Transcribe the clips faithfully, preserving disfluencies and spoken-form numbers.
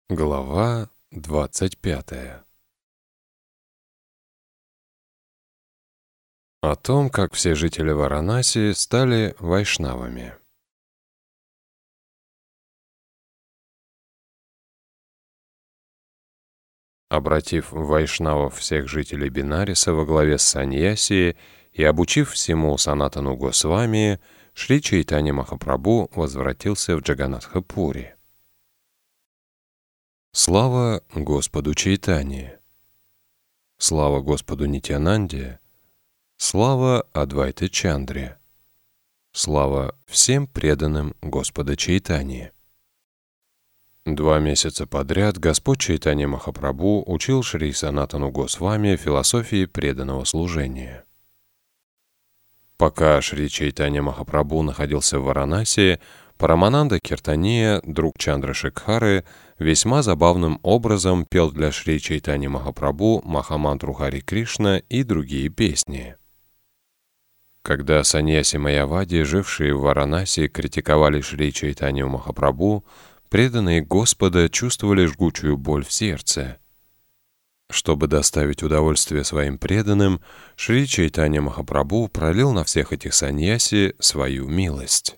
Глава двадцать пятая. О том, как все жители Варанаси стали вайшнавами. Обратив в вайшнавов всех жителей Бинариса во главе с Саньяси и обучив всему Санатану Госвами, Шри Чайтанья Махапрабху возвратился в Джаганатха-Пури. Слава Господу Чайтанье! Слава Господу Нитьянанде! Слава Адвайте Чандре! Слава всем преданным Господа Чайтаньи! Два месяца подряд Господь Чайтанья Махапрабху учил Шри Санатану Госвами философии преданного служения. Пока Шри Чайтанья Махапрабху находился в Варанаси, Парамананда Киртания, друг Чандрашекхары, весьма забавным образом пел для Шри Чайтаньи Махапрабху Махамантру Хари Кришна и другие песни. Когда саньяси Майявади, жившие в Варанаси, критиковали Шри Чайтанью Махапрабху, преданные Господа чувствовали жгучую боль в сердце. Чтобы доставить удовольствие своим преданным, Шри Чайтанья Махапрабху пролил на всех этих саньяси свою милость.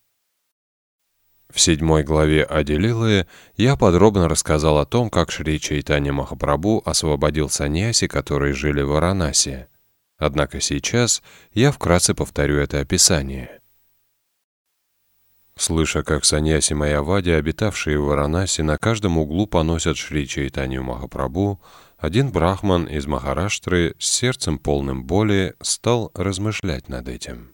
В седьмой главе Ади-лилы я подробно рассказал о том, как Шри Чайтанья Махапрабху освободил саньяси, которые жили в Варанаси. Однако сейчас я вкратце повторю это описание. Слыша, как саньяси Майявади, обитавшие в Варанаси, на каждом углу поносят Шри Чайтанью Махапрабху, один брахман из Махараштры с сердцем полным боли стал размышлять над этим.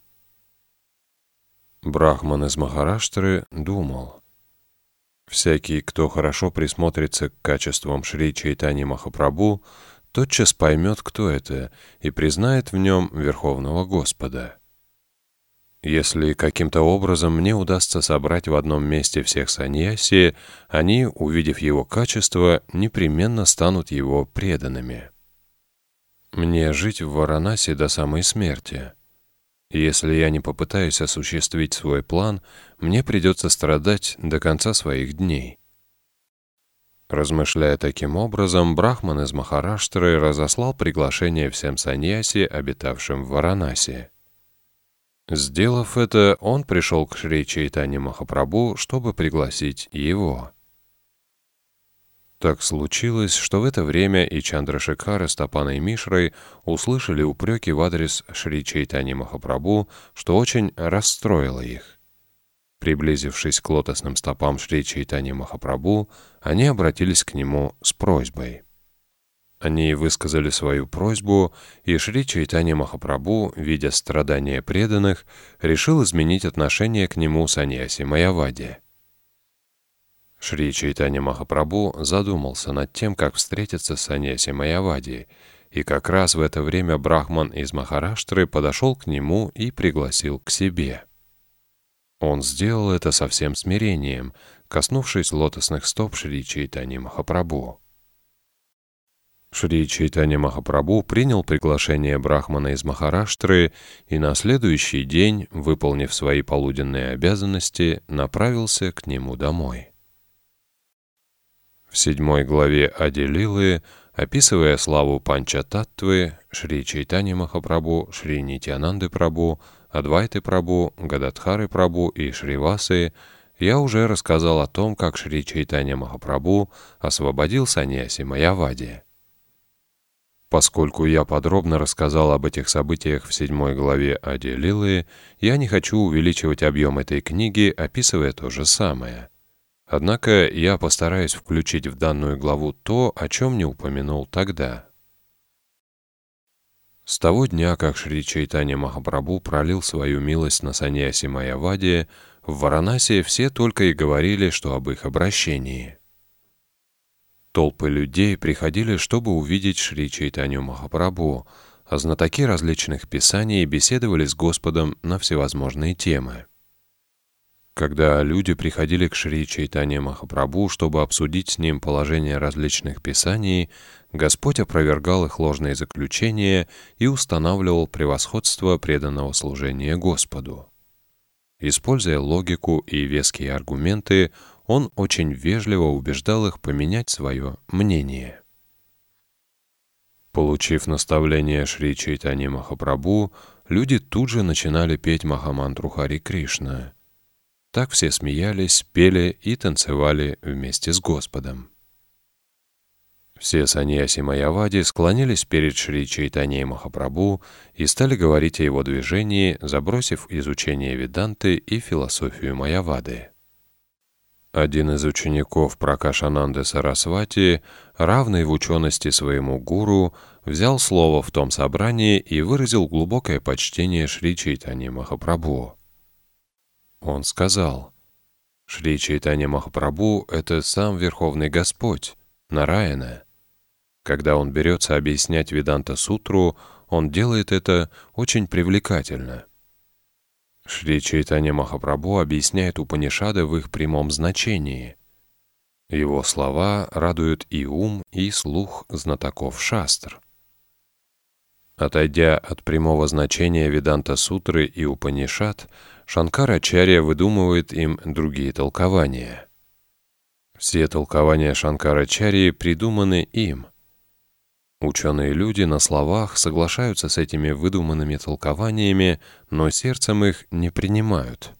Брахман из Махараштры думал: «Всякий, кто хорошо присмотрится к качествам Шри Чайтаньи Махапрабху, тотчас поймет, кто это, и признает в нем Верховного Господа. Если каким-то образом мне удастся собрать в одном месте всех саньяси, они, увидев его качество, непременно станут его преданными. Мне жить в Варанаси до самой смерти. Если я не попытаюсь осуществить свой план, мне придется страдать до конца своих дней». Размышляя таким образом, брахман из Махараштры разослал приглашение всем саньяси, обитавшим в Варанаси. Сделав это, он пришел к Шри Чайтанье Махапрабху, чтобы пригласить его. Так случилось, что в это время и Чандрашекхара с Тапаной Мишрой услышали упреки в адрес Шри Чайтаньи Махапрабху, что очень расстроило их. Приблизившись к лотосным стопам Шри Чайтаньи Махапрабху, они обратились к нему с просьбой. Они высказали свою просьбу, и Шри Чайтанья Махапрабху, видя страдания преданных, решил изменить отношение к нему саньяси Майявади. Шри Чайтанья Махапрабху задумался над тем, как встретиться с саньяси Майявади, и как раз в это время брахман из Махараштры подошел к нему и пригласил к себе. Он сделал это со всем смирением, коснувшись лотосных стоп Шри Чайтаньи Махапрабху. Шри Чайтанья Махапрабху принял приглашение брахмана из Махараштры и на следующий день, выполнив свои полуденные обязанности, направился к нему домой. В седьмой главе Ади-лилы, описывая славу Панча-таттвы, Шри Чайтаньи Махапрабху, Шри Нитьянанды Прабху, Адвайты Прабху, Гададхары Прабху и Шривасы, я уже рассказал о том, как Шри Чайтанья Махапрабху освободил саньяси Майявади. Поскольку я подробно рассказал об этих событиях в седьмой главе Ади-лилы, я не хочу увеличивать объем этой книги, описывая то же самое. Однако я постараюсь включить в данную главу то, о чем не упомянул тогда. С того дня, как Шри Чайтанья Махапрабху пролил свою милость на саньяси Майявади, в Варанаси все только и говорили, что об их обращении. Толпы людей приходили, чтобы увидеть Шри Чайтанью Махапрабху, а знатоки различных писаний беседовали с Господом на всевозможные темы. Когда люди приходили к Шри Чайтанье Махапрабху, чтобы обсудить с ним положение различных писаний, Господь опровергал их ложные заключения и устанавливал превосходство преданного служения Господу. Используя логику и веские аргументы, он очень вежливо убеждал их поменять свое мнение. Получив наставление Шри Чайтаньи Махапрабху, люди тут же начинали петь Махамантру Хари Кришна. Так все смеялись, пели и танцевали вместе с Господом. Все саньяси Майявади склонились перед Шри Чайтаньей Махапрабху и стали говорить о его движении, забросив изучение Веданты и философию Майявады. Один из учеников Пракашананды Сарасвати, равный в учености своему гуру, взял слово в том собрании и выразил глубокое почтение Шри Чайтаньи Махапрабху. Он сказал: «Шри Чайтанья Махапрабху — это сам Верховный Господь, Нараяна. Когда он берется объяснять Веданта-сутру, он делает это очень привлекательно. Шри Чайтанья Махапрабху объясняет Упанишады в их прямом значении. Его слова радуют и ум, и слух знатоков шастр. Отойдя от прямого значения Веданта-сутры и Упанишад, Шанкарачарья выдумывает им другие толкования. Все толкования Шанкарачарьи придуманы им. Ученые люди на словах соглашаются с этими выдуманными толкованиями, но сердцем их не принимают.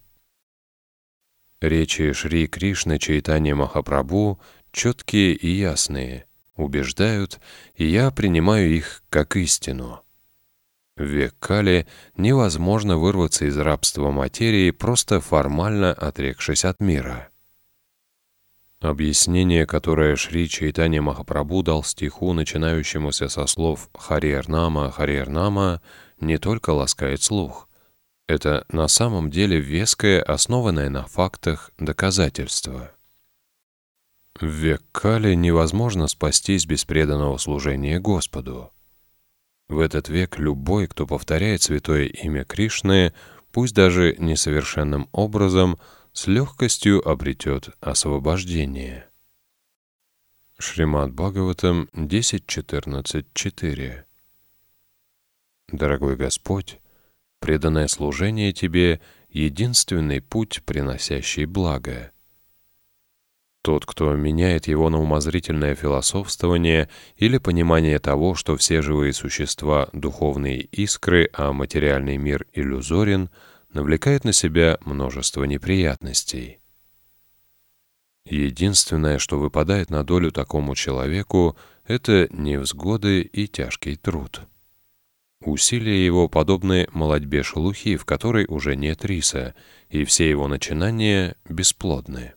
Речи Шри Кришны Чайтаньи Махапрабху четкие и ясные, убеждают, и я принимаю их как истину. В век Кали невозможно вырваться из рабства материи, просто формально отрекшись от мира. Объяснение, которое Шри Чайтанья Махапрабху дал стиху, начинающемуся со слов «Харир-нама, Харир-нама», не только ласкает слух. Это на самом деле веское, основанное на фактах доказательство. В век Кали невозможно спастись без преданного служения Господу. В этот век любой, кто повторяет святое имя Кришны, пусть даже несовершенным образом, с легкостью обретет освобождение. Шримад Бхагаватам десять четырнадцать четыре. Дорогой Господь, преданное служение Тебе — единственный путь, приносящий благо. Тот, кто меняет его на умозрительное философствование или понимание того, что все живые существа — духовные искры, а материальный мир иллюзорен, навлекает на себя множество неприятностей. Единственное, что выпадает на долю такому человеку, это невзгоды и тяжкий труд. Усилия его подобны молодьбе шелухи, в которой уже нет риса, и все его начинания бесплодны.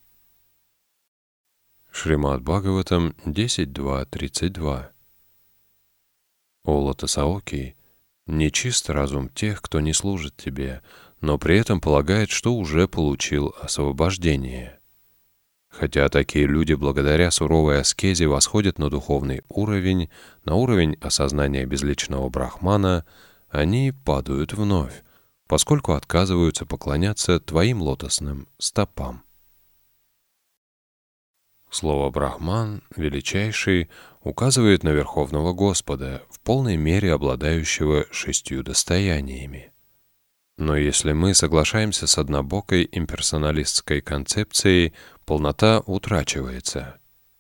Шримад Бхагаватам десять два тридцать два. О Лотосаоки, нечист разум тех, кто не служит тебе, но при этом полагает, что уже получил освобождение. Хотя такие люди благодаря суровой аскезе восходят на духовный уровень, на уровень осознания безличного брахмана, они падают вновь, поскольку отказываются поклоняться твоим лотосным стопам. Слово «брахман», величайший, указывает на Верховного Господа, в полной мере обладающего шестью достояниями. Но если мы соглашаемся с однобокой имперсоналистской концепцией, полнота утрачивается.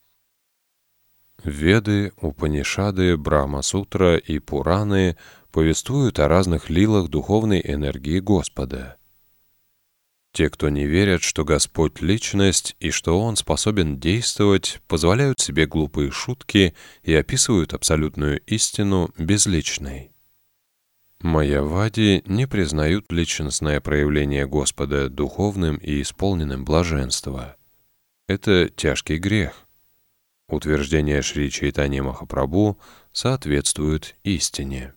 Веды, Упанишады, Брахма-сутра и Пураны повествуют о разных лилах духовной энергии Господа. Те, кто не верят, что Господь — личность и что Он способен действовать, позволяют себе глупые шутки и описывают абсолютную истину безличной. Майявади не признают личностное проявление Господа духовным и исполненным блаженства. Это тяжкий грех. Утверждение Шри Чайтаньи Махапрабху соответствует истине.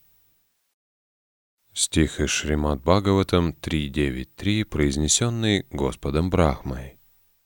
Стих из Шримад Бхагаватам три девять три, произнесенный Господом Брахмой.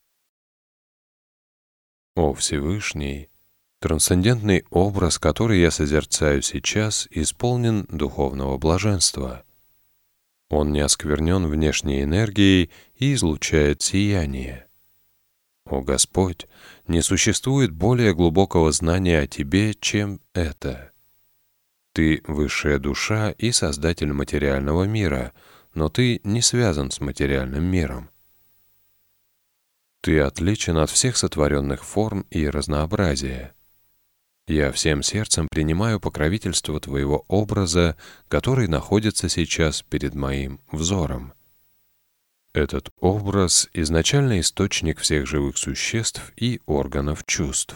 «О Всевышний, трансцендентный образ, который я созерцаю сейчас, исполнен духовного блаженства. Он не осквернен внешней энергией и излучает сияние. О Господь, не существует более глубокого знания о Тебе, чем это. Ты — высшая душа и создатель материального мира, но Ты не связан с материальным миром. Ты отличен от всех сотворенных форм и разнообразия. Я всем сердцем принимаю покровительство Твоего образа, который находится сейчас перед моим взором. Этот образ — изначальный источник всех живых существ и органов чувств.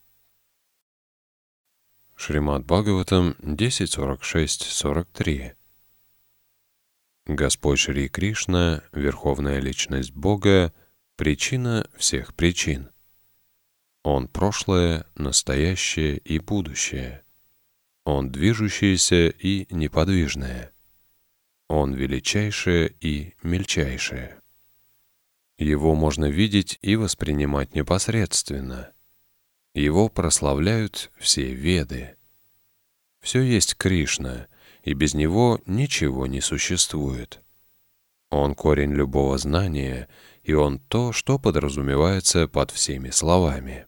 Шримад Бхагаватам десять сорок шесть сорок три. Господь Шри Кришна, Верховная Личность Бога, причина всех причин. Он прошлое, настоящее и будущее. Он движущееся и неподвижное. Он величайшее и мельчайшее. Его можно видеть и воспринимать непосредственно. Его прославляют все Веды. Все есть Кришна, и без него ничего не существует. Он корень любого знания, и он то, что подразумевается под всеми словами.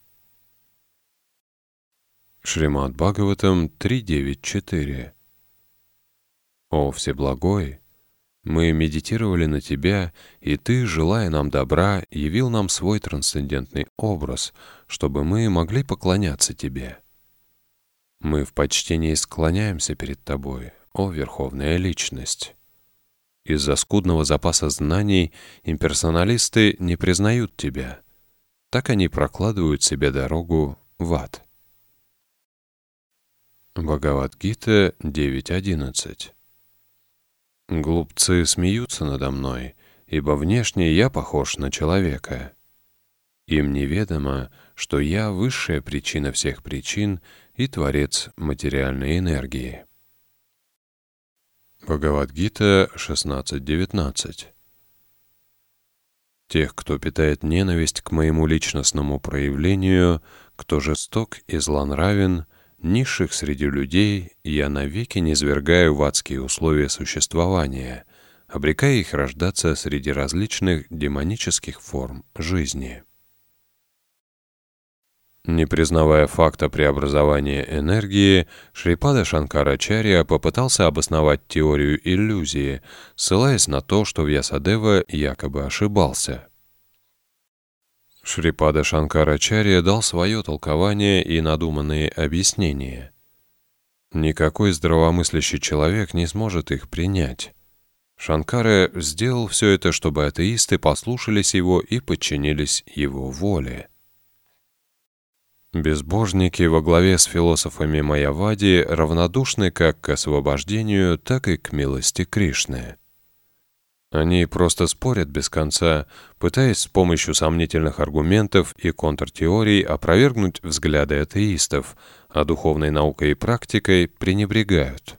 Шримад Бхагаватам три девять четыре. О Всеблагой, мы медитировали на Тебя, и Ты, желая нам добра, явил нам свой трансцендентный образ, чтобы мы могли поклоняться Тебе. Мы в почтении склоняемся перед Тобой, о Верховная Личность. Из-за скудного запаса знаний имперсоналисты не признают Тебя. Так они прокладывают себе дорогу в ад. Бхагавад-гита девять одиннадцать. Глупцы смеются надо мной, ибо внешне я похож на человека. Им неведомо, что я высшая причина всех причин и творец материальной энергии. Бхагавад-гита шестнадцать девятнадцать. Тех, кто питает ненависть к моему личностному проявлению, кто жесток и злонравен, низших среди людей я навеки низвергаю в адские условия существования, обрекая их рождаться среди различных демонических форм жизни. Не признавая факта преобразования энергии, Шрипада Шанкарачарья попытался обосновать теорию иллюзии, ссылаясь на то, что Вьясадева якобы ошибался. Шрипада Шанкарачарья дал свое толкование и надуманные объяснения. Никакой здравомыслящий человек не сможет их принять. Шанкара сделал все это, чтобы атеисты послушались его и подчинились его воле. Безбожники во главе с философами Майявади равнодушны как к освобождению, так и к милости Кришны. Они просто спорят без конца, пытаясь с помощью сомнительных аргументов и контртеорий опровергнуть взгляды атеистов, а духовной наукой и практикой пренебрегают.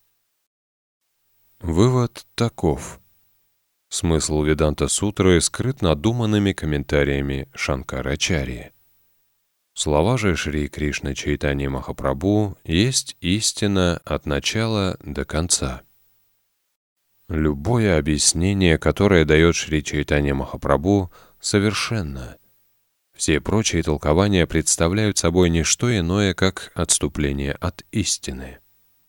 Вывод таков. Смысл Веданта-сутры скрыт надуманными комментариями Шанкарачарьи. Слова же Шри Кришны Чайтаньи Махапрабху есть истина от начала до конца. Любое объяснение, которое дает Шри Чайтанья Махапрабху, совершенно. Все прочие толкования представляют собой не что иное, как отступление от истины.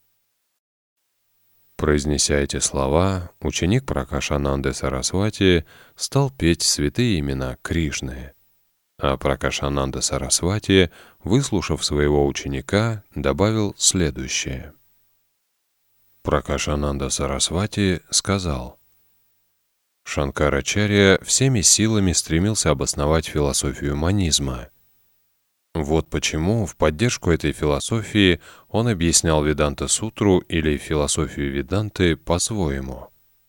Произнеся эти слова, ученик Пракашананды Сарасвати стал петь святые имена Кришны. А Пракашананда Сарасвати, выслушав своего ученика, добавил следующее. Пракашананда Сарасвати сказал: Шанкарачарья всеми силами стремился обосновать философию манизма. Вот почему в поддержку этой философии он объяснял Веданта-сутру или философию Веданты по-своему.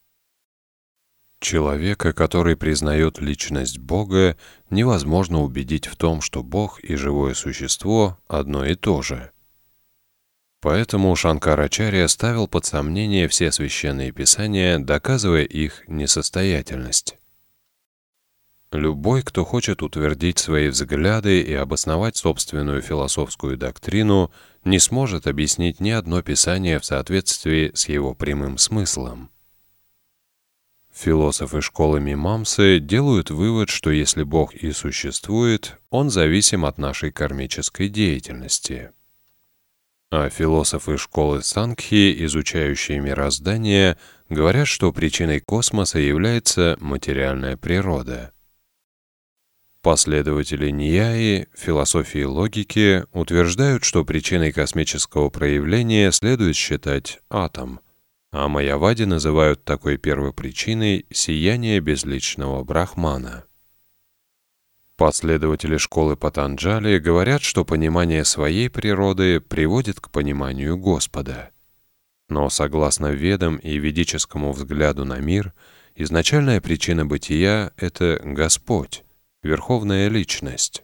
Человека, который признает личность Бога, невозможно убедить в том, что Бог и живое существо одно и то же. Поэтому Шанкарачарья ставил под сомнение все священные писания, доказывая их несостоятельность. Любой, кто хочет утвердить свои взгляды и обосновать собственную философскую доктрину, не сможет объяснить ни одно писание в соответствии с его прямым смыслом. Философы школы Мимамсы делают вывод, что если Бог и существует, Он зависим от нашей кармической деятельности. А философы школы Сангхи, изучающие мироздание, говорят, что причиной космоса является материальная природа. Последователи Ньяи, философии логики, утверждают, что причиной космического проявления следует считать атом, а майявади называют такой первопричиной сияние безличного Брахмана. Последователи школы Патанджали говорят, что понимание своей природы приводит к пониманию Господа. Но согласно Ведам и ведическому взгляду на мир, изначальная причина бытия — это Господь, Верховная Личность.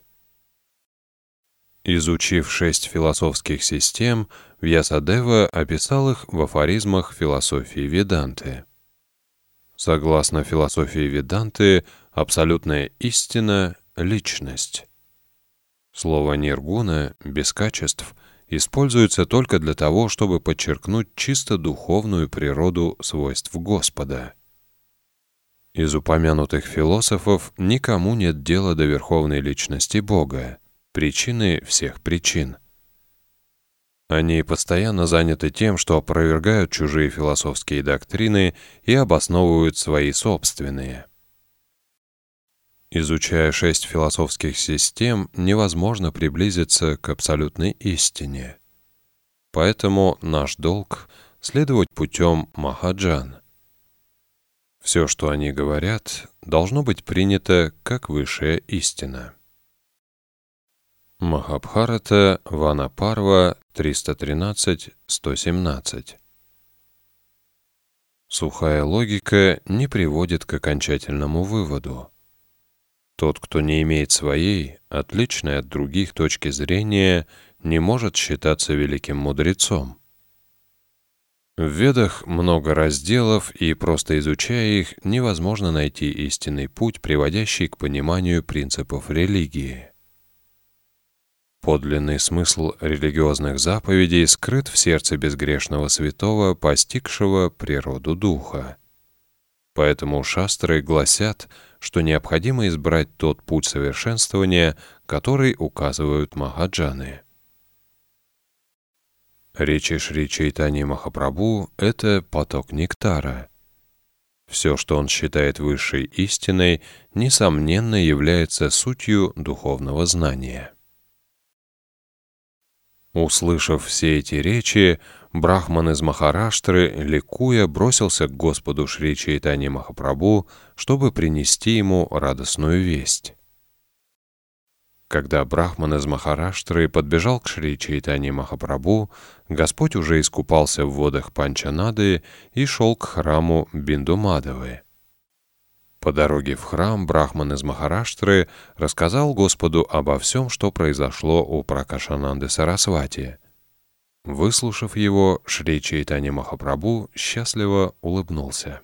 Изучив шесть философских систем, Вьясадева описал их в афоризмах философии Веданты. Согласно философии Веданты, абсолютная истина — личность. Слово «ниргуна» — без качеств — используется только для того, чтобы подчеркнуть чисто духовную природу свойств Господа. Из упомянутых философов никому нет дела до верховной личности Бога, причины всех причин. Они постоянно заняты тем, что опровергают чужие философские доктрины и обосновывают свои собственные. Изучая шесть философских систем, невозможно приблизиться к абсолютной истине. Поэтому наш долг — следовать путем Махаджан. Все, что они говорят, должно быть принято как высшая истина. Махабхарата, Вана Парва, триста тринадцать сто семнадцать. Сухая логика не приводит к окончательному выводу. Тот, кто не имеет своей, отличной от других точки зрения, не может считаться великим мудрецом. В Ведах много разделов, и просто изучая их, невозможно найти истинный путь, приводящий к пониманию принципов религии. Подлинный смысл религиозных заповедей скрыт в сердце безгрешного святого, постигшего природу духа. Поэтому шастры гласят, что необходимо избрать тот путь совершенствования, который указывают махаджаны. Речи Шри Чайтаньи Махапрабху — это поток нектара. Все, что он считает высшей истиной, несомненно является сутью духовного знания. Услышав все эти речи, брахман из Махараштры, ликуя, бросился к Господу Шри Чайтаньи Махапрабху, чтобы принести ему радостную весть. Когда брахман из Махараштры подбежал к Шри Чайтаньи Махапрабху, Господь уже искупался в водах Панчанады и шел к храму Биндумадавы. По дороге в храм брахман из Махараштры рассказал Господу обо всем, что произошло у Пракашананды Сарасвати. Выслушав его, Шри Чайтанья Махапрабху счастливо улыбнулся.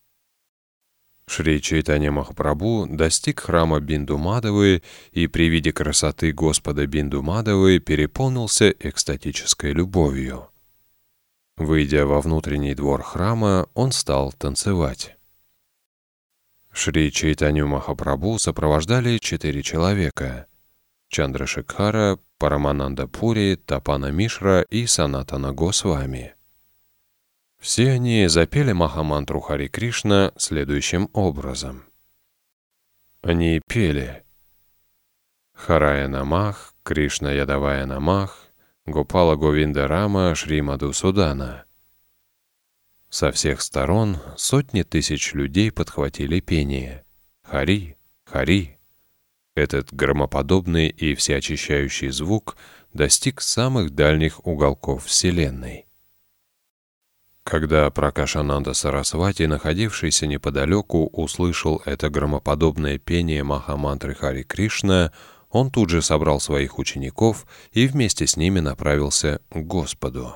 Шри Чайтанья Махапрабху достиг храма Биндумадавы и при виде красоты Господа Биндумадавы переполнился экстатической любовью. Выйдя во внутренний двор храма, он стал танцевать. Шри Чайтанью Махапрабху сопровождали четыре человека — Чандрашекхара, Парамананда Пури, Тапана Мишра и Санатана Госвами. Все они запели Махамантру Хари Кришна следующим образом. Они пели: Харая Намах, Кришна Ядавая Намах, Гопала Говинда Рама, Шри Мадхусудана. Со всех сторон сотни тысяч людей подхватили пение: Хари, Хари. Этот громоподобный и всеочищающий звук достиг самых дальних уголков Вселенной. Когда Пракашананда Сарасвати, находившийся неподалеку, услышал это громоподобное пение Махамантры Хари Кришна, он тут же собрал своих учеников и вместе с ними направился к Господу.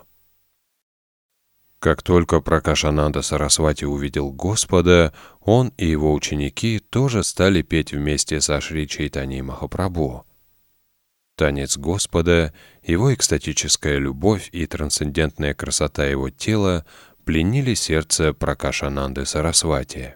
Как только Пракашананда Сарасвати увидел Господа, он и его ученики тоже стали петь вместе со Шри Чайтаньей Махапрабху. Танец Господа, его экстатическая любовь и трансцендентная красота его тела пленили сердце Пракашананды Сарасвати.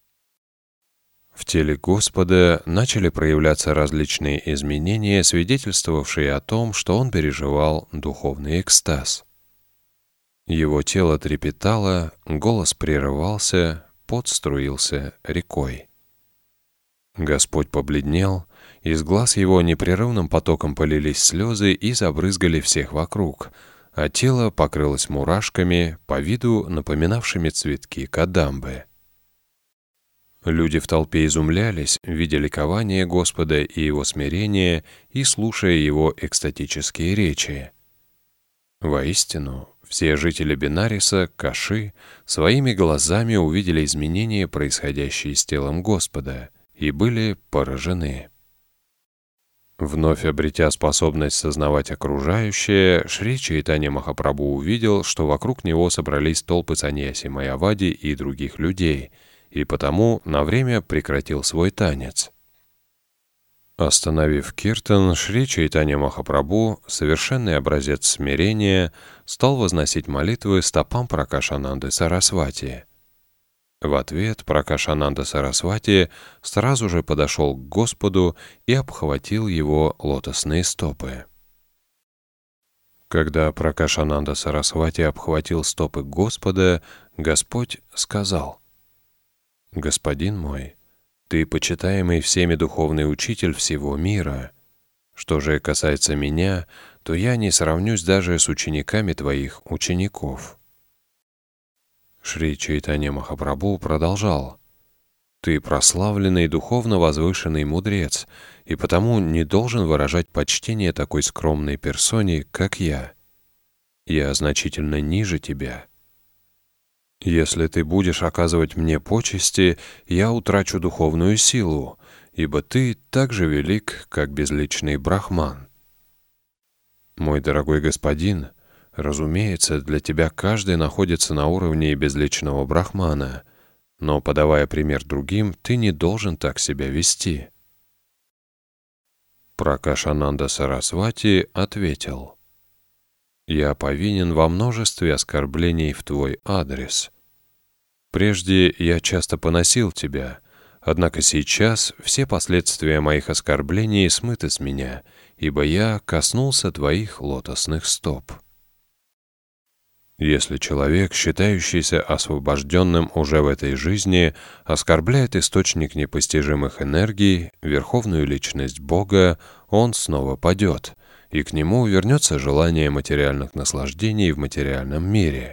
В теле Господа начали проявляться различные изменения, свидетельствовавшие о том, что он переживал духовный экстаз. Его тело трепетало, голос прерывался, пот струился рекой. Господь побледнел, из глаз его непрерывным потоком полились слезы и забрызгали всех вокруг, а тело покрылось мурашками, по виду напоминавшими цветки кадамбы. Люди в толпе изумлялись, видя ликование Господа и Его смирение и слушая Его экстатические речи. Воистину, все жители Бенариса, Каши, своими глазами увидели изменения, происходящие с телом Господа, и были поражены. Вновь обретя способность сознавать окружающее, Шри Чайтанья Махапрабху увидел, что вокруг него собрались толпы саньяси Майявади и других людей, и потому на время прекратил свой танец. Остановив киртан, Шри Чайтанья Махапрабху, совершенный образец смирения, стал возносить молитвы стопам Пракашананды Сарасвати. В ответ Пракашананда Сарасвати сразу же подошел к Господу и обхватил его лотосные стопы. Когда Пракашананда Сарасвати обхватил стопы Господа, Господь сказал: «Господин мой, Ты почитаемый всеми духовный учитель всего мира. Что же касается меня, то я не сравнюсь даже с учениками Твоих учеников». Шри Чайтанья Махапрабху продолжал: «Ты прославленный духовно возвышенный мудрец, и потому не должен выражать почтение такой скромной персоне, как я. Я значительно ниже тебя. Если ты будешь оказывать мне почести, я утрачу духовную силу, ибо ты так же велик, как безличный Брахман. Мой дорогой господин, разумеется, для тебя каждый находится на уровне безличного Брахмана, но, подавая пример другим, ты не должен так себя вести». Пракашананда Сарасвати ответил: «Я повинен во множестве оскорблений в твой адрес. Прежде я часто поносил тебя, однако сейчас все последствия моих оскорблений смыты с меня, ибо я коснулся твоих лотосных стоп». Если человек, считающийся освобожденным уже в этой жизни, оскорбляет источник непостижимых энергий, верховную личность Бога, он снова падет, и к нему вернется желание материальных наслаждений в материальном мире.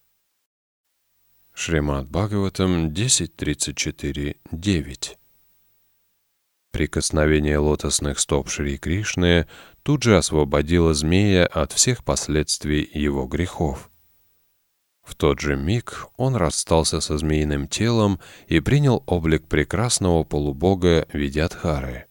Шримад Бхагаватам десять тридцать четыре девять. Прикосновение лотосных стоп Шри Кришны тут же освободило змея от всех последствий его грехов. В тот же миг он расстался со змеиным телом и принял облик прекрасного полубога Видьядхары.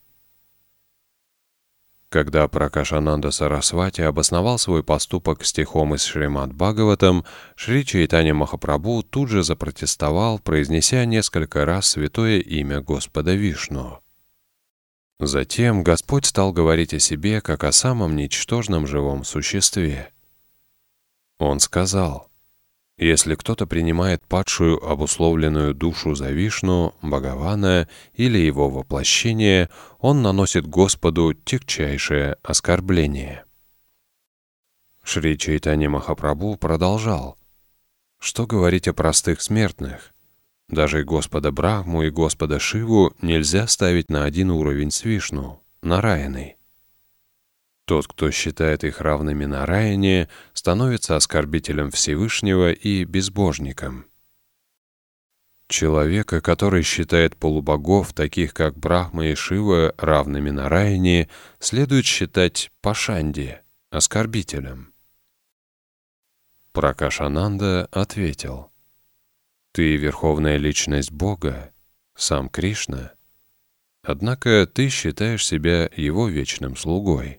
Когда Пракашананда Сарасвати обосновал свой поступок стихом из Шримад Бхагаватам, Шри Чайтанья Махапрабху тут же запротестовал, произнеся несколько раз святое имя Господа Вишну. Затем Господь стал говорить о себе как о самом ничтожном живом существе. Он сказал: «Если кто-то принимает падшую обусловленную душу за Вишну, Бхагавана или его воплощение, он наносит Господу тягчайшее оскорбление». Шри Чайтанья Махапрабху продолжал: «Что говорить о простых смертных? Даже и Господа Брахму, и Господа Шиву нельзя ставить на один уровень с Вишну, Нараяной. Тот, кто считает их равными Нараяне, становится оскорбителем Всевышнего и безбожником. Человека, который считает полубогов, таких как Брахма и Шива, равными Нараяне, следует считать Пашанди, оскорбителем». Пракашананда ответил: «Ты верховная личность Бога, сам Кришна. Однако ты считаешь себя его вечным слугой.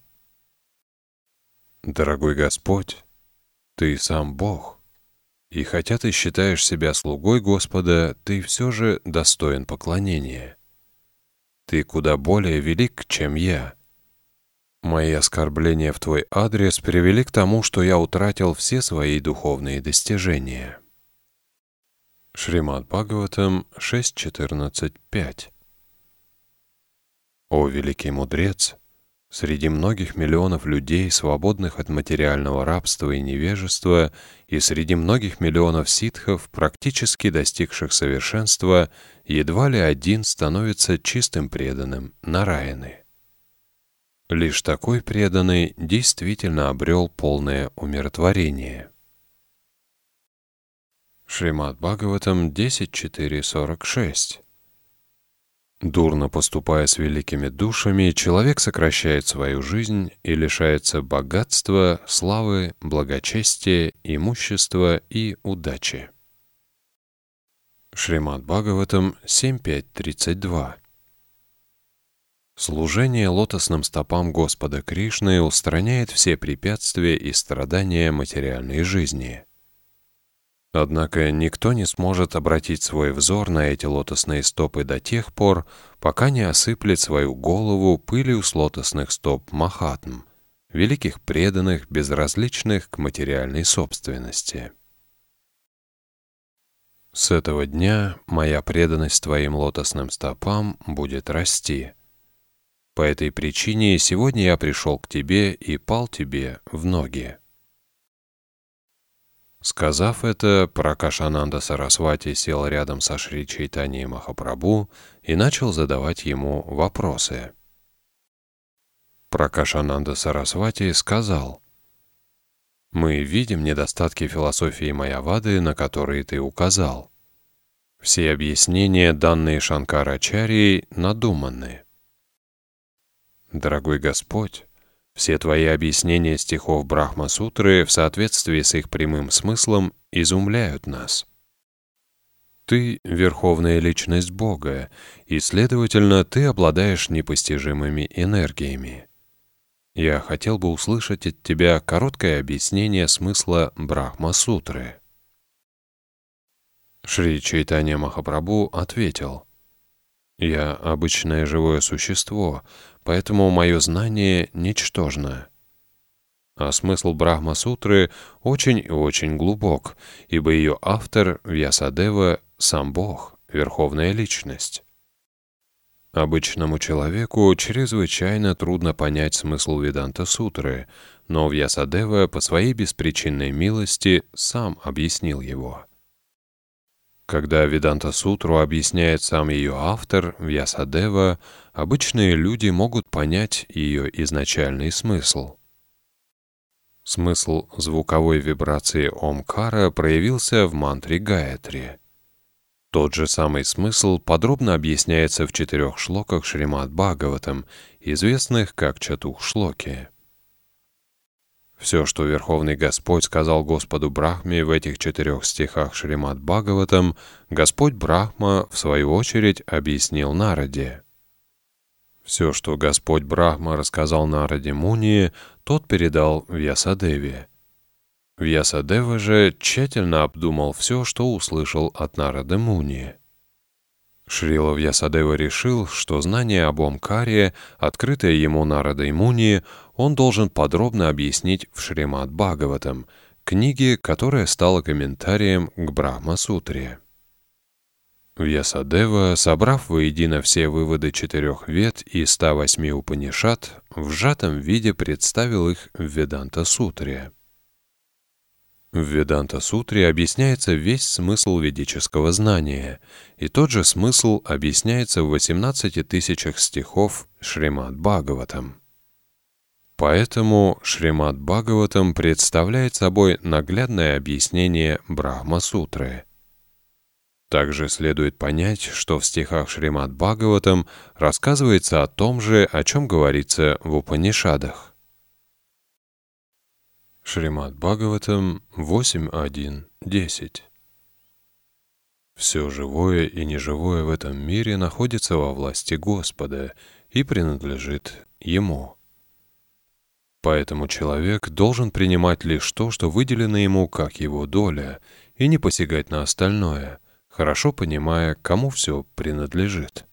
Дорогой Господь, Ты сам Бог, и хотя ты считаешь себя слугой Господа, ты все же достоин поклонения. Ты куда более велик, чем я. Мои оскорбления в Твой адрес привели к тому, что я утратил все свои духовные достижения». Шримад Бхагаватам шесть четырнадцать пять. «О великий мудрец! Среди многих миллионов людей, свободных от материального рабства и невежества, и среди многих миллионов ситхов, практически достигших совершенства, едва ли один становится чистым преданным Нараяны. Лишь такой преданный действительно обрел полное умиротворение. Шримад Бхагаватам десять четыре сорок шесть. Дурно поступая с великими душами, человек сокращает свою жизнь и лишается богатства, славы, благочестия, имущества и удачи. Шримад Бхагаватам семь пять тридцать два. Служение лотосным стопам Господа Кришны устраняет все препятствия и страдания материальной жизни. Однако никто не сможет обратить свой взор на эти лотосные стопы до тех пор, пока не осыплет свою голову пылью с лотосных стоп Махатм, великих преданных, безразличных к материальной собственности. С этого дня моя преданность твоим лотосным стопам будет расти. По этой причине сегодня я пришел к тебе и пал тебе в ноги. Сказав это, Пракашананда Сарасвати сел рядом со Шри Чайтаньей Махапрабху и начал задавать ему вопросы. Пракашананда Сарасвати сказал: «Мы видим недостатки философии Майявады, на которые ты указал. Все объяснения, данные Шанкарачарьей, надуманны. Дорогой Господь, все твои объяснения стихов Брахма-сутры в соответствии с их прямым смыслом изумляют нас. Ты — верховная личность Бога, и, следовательно, ты обладаешь непостижимыми энергиями. Я хотел бы услышать от тебя короткое объяснение смысла Брахма-сутры». Шри Чайтанья Махапрабху ответил: «Я обычное живое существо, поэтому мое знание ничтожно. А смысл Брахма-сутры очень и очень глубок, ибо ее автор Вьясадева — сам Бог, верховная личность. Обычному человеку чрезвычайно трудно понять смысл Веданта-сутры, но Вьясадева по своей беспричинной милости сам объяснил его. Когда Веданта-сутру объясняет сам ее автор, Вьясадева, обычные люди могут понять ее изначальный смысл. Смысл звуковой вибрации Омкара проявился в мантре Гаятри. Тот же самый смысл подробно объясняется в четырех шлоках Шримад Бхагаватам, известных как Чатух-шлоки. Все, что Верховный Господь сказал Господу Брахме в этих четырех стихах Шримад Бхагаватам, Господь Брахма, в свою очередь, объяснил Нараде. Все, что Господь Брахма рассказал Нараде Муни, тот передал Вьясадеве. Вьясадева же тщательно обдумал все, что услышал от Нарады Муни. Шрила Вьясадева решил, что знание об Омкаре, открытое ему Нарадой Муни, он должен подробно объяснить в Шримад Бхагаватам, книге, которая стала комментарием к Брахма-сутре. Вьясадева, собрав воедино все выводы четырех вед и ста восьми Упанишад, в сжатом виде представил их в Веданта-сутре. В Веданта-сутре объясняется весь смысл ведического знания, и тот же смысл объясняется в восемнадцати тысячах стихов Шримад Бхагаватам. Поэтому Шримад Бхагаватам представляет собой наглядное объяснение Брахма-сутры. Также следует понять, что в стихах Шримад Бхагаватам рассказывается о том же, о чем говорится в Упанишадах. Шримад Бхагаватам восемь один десять. Все живое и неживое в этом мире находится во власти Господа и принадлежит Ему. Поэтому человек должен принимать лишь то, что выделено ему как его доля, и не посягать на остальное, хорошо понимая, кому все принадлежит.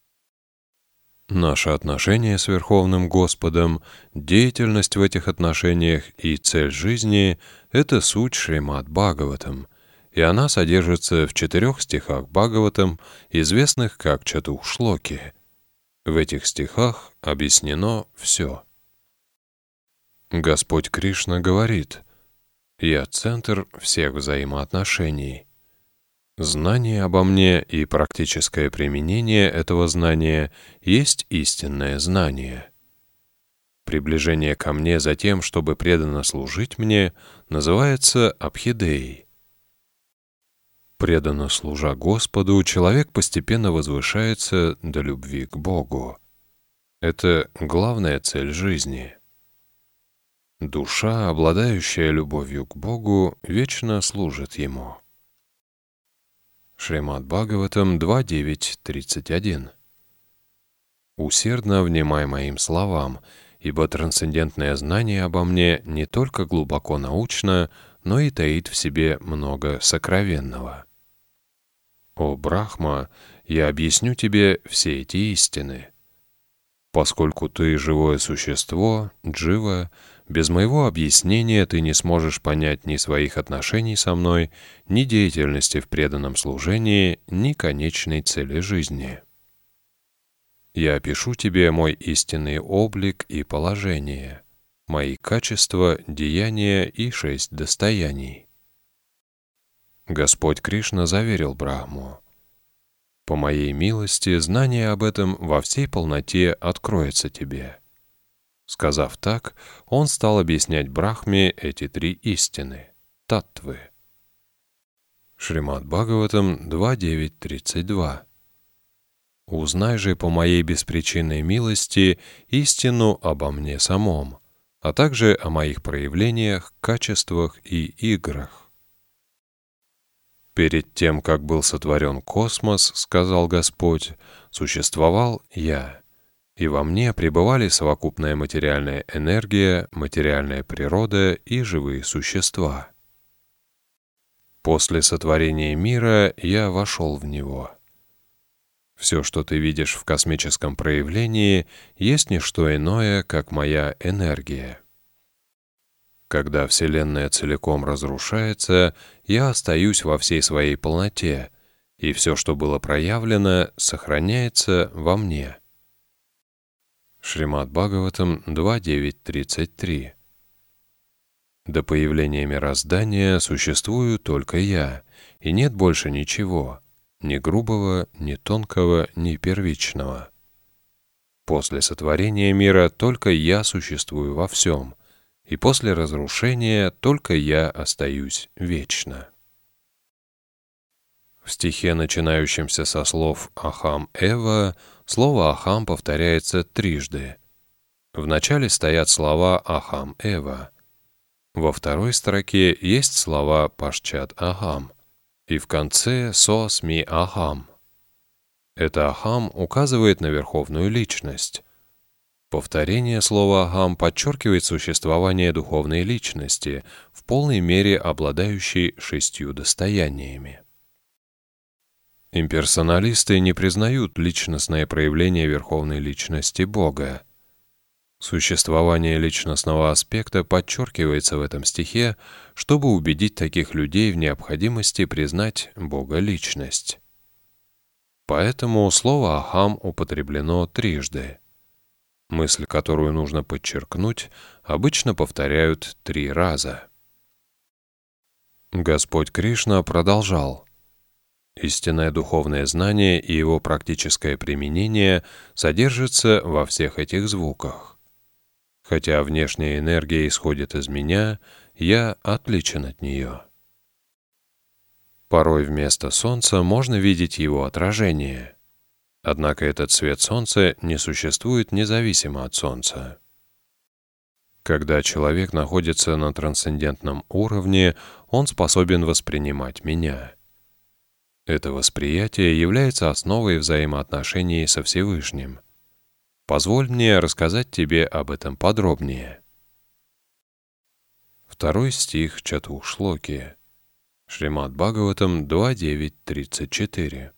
Наше отношение с Верховным Господом, деятельность в этих отношениях и цель жизни — это суть Шримад Бхагаватам, и она содержится в четырех стихах Бхагаватам, известных как Чатух-шлоки. В этих стихах объяснено все. Господь Кришна говорит: «Я центр всех взаимоотношений. Знание обо мне и практическое применение этого знания есть истинное знание. Приближение ко мне за тем, чтобы преданно служить мне, называется абхидеей. Преданно служа Господу, человек постепенно возвышается до любви к Богу. Это главная цель жизни. Душа, обладающая любовью к Богу, вечно служит Ему. Шримад Бхагаватам два девять тридцать один. Усердно внимай моим словам, ибо трансцендентное знание обо мне не только глубоко научно, но и таит в себе много сокровенного. О Брахма, я объясню тебе все эти истины. Поскольку ты живое существо, джива, без моего объяснения ты не сможешь понять ни своих отношений со мной, ни деятельности в преданном служении, ни конечной цели жизни. Я опишу тебе мой истинный облик и положение, мои качества, деяния и шесть достояний. Господь Кришна заверил Брахму: «По моей милости знание об этом во всей полноте откроется тебе». Сказав так, он стал объяснять Брахме эти три истины — таттвы. Шримад Бхагаватам два девять тридцать два. «Узнай же по моей беспричинной милости истину обо мне самом, а также о моих проявлениях, качествах и играх». «Перед тем, как был сотворен космос, — сказал Господь, — существовал Я, и во мне пребывали совокупная материальная энергия, материальная природа и живые существа. После сотворения мира Я вошел в него. Все, что ты видишь в космическом проявлении, есть не что иное, как моя энергия. Когда Вселенная целиком разрушается, я остаюсь во всей своей полноте, и все, что было проявлено, сохраняется во мне». Шримад Бхагаватам два девять тридцать три. «До появления мироздания существую только я, и нет больше ничего, ни грубого, ни тонкого, ни первичного. После сотворения мира только я существую во всем, и после разрушения только я остаюсь вечно». В стихе, начинающемся со слов «Ахам Эва», слово «Ахам» повторяется трижды. В начале стоят слова «Ахам Эва». Во второй строке есть слова «Пашчат Ахам», и в конце «Соасми Ахам». Это Ахам указывает на Верховную Личность. Повторение слова «Ахам» подчеркивает существование духовной личности, в полной мере обладающей шестью достояниями. Имперсоналисты не признают личностное проявление Верховной Личности Бога. Существование личностного аспекта подчеркивается в этом стихе, чтобы убедить таких людей в необходимости признать Бога-личность. Поэтому слово «Ахам» употреблено трижды. Мысль, которую нужно подчеркнуть, обычно повторяют три раза. Господь Кришна продолжал: «Истинное духовное знание и его практическое применение содержится во всех этих звуках. Хотя внешняя энергия исходит из меня, я отличен от нее». Порой вместо солнца можно видеть его отражение. Однако этот свет солнца не существует независимо от солнца. Когда человек находится на трансцендентном уровне, он способен воспринимать меня. Это восприятие является основой взаимоотношений со Всевышним. Позволь мне рассказать тебе об этом подробнее. Второй стих Чатушлоки. Шримад Бхагаватам два девять тридцать четыре.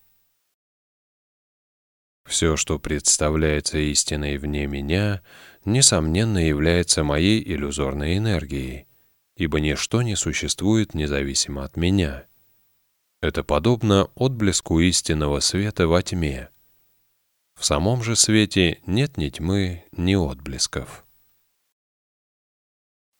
«Все, что представляется истиной вне меня, несомненно является моей иллюзорной энергией, ибо ничто не существует независимо от меня. Это подобно отблеску истинного света во тьме. В самом же свете нет ни тьмы, ни отблесков».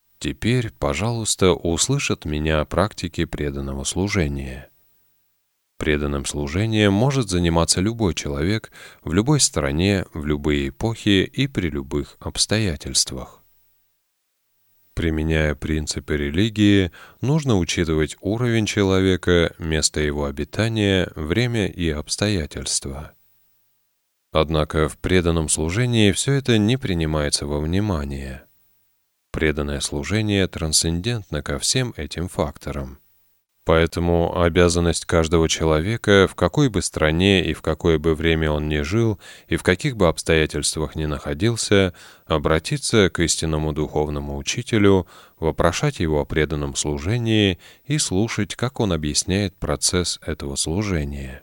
Теперь, пожалуйста, услышат меня практики преданного служения. Преданным служением может заниматься любой человек в любой стране, в любые эпохи и при любых обстоятельствах. Применяя принципы религии, нужно учитывать уровень человека, место его обитания, время и обстоятельства. Однако в преданном служении все это не принимается во внимание. Преданное служение трансцендентно ко всем этим факторам. Поэтому обязанность каждого человека, в какой бы стране и в какое бы время он ни жил, и в каких бы обстоятельствах ни находился, обратиться к истинному духовному учителю, вопрошать его о преданном служении и слушать, как он объясняет процесс этого служения.